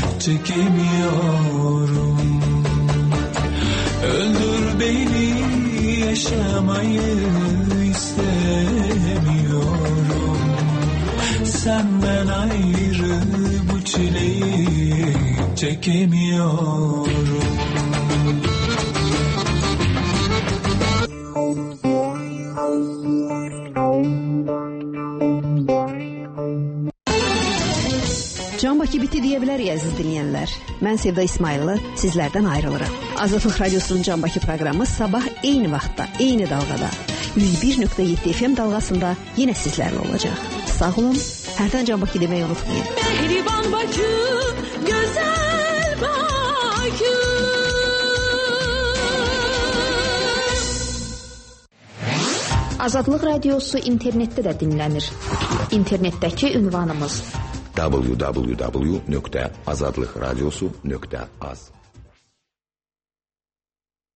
çekemiyorum. Öldür beni, yaşamayı istemiyorum. Senden ayrı bu çileyi çekemiyorum. Can Bakı biti deyə bilərik əziz dinləyənlər. Mən Sevda İsmayıllı sizlərdən ayrılıram. Azadlıq Radiosunun Can Bakı proqramı sabah eyni vaxtda, eyni dalğada yüz bir nöqtə yeddi F M dalğasında yenə sizlərlə olacaq. Sağ olun, hərdən Can Bakı deməyi unutmayın. Mehriban Bakı, gözəl Bakı. Azadlıq Radiosu internetdə də dinlənir. İnternetdəki ünvanımız w w w nöqtə azadlıqradiosu nöqtə az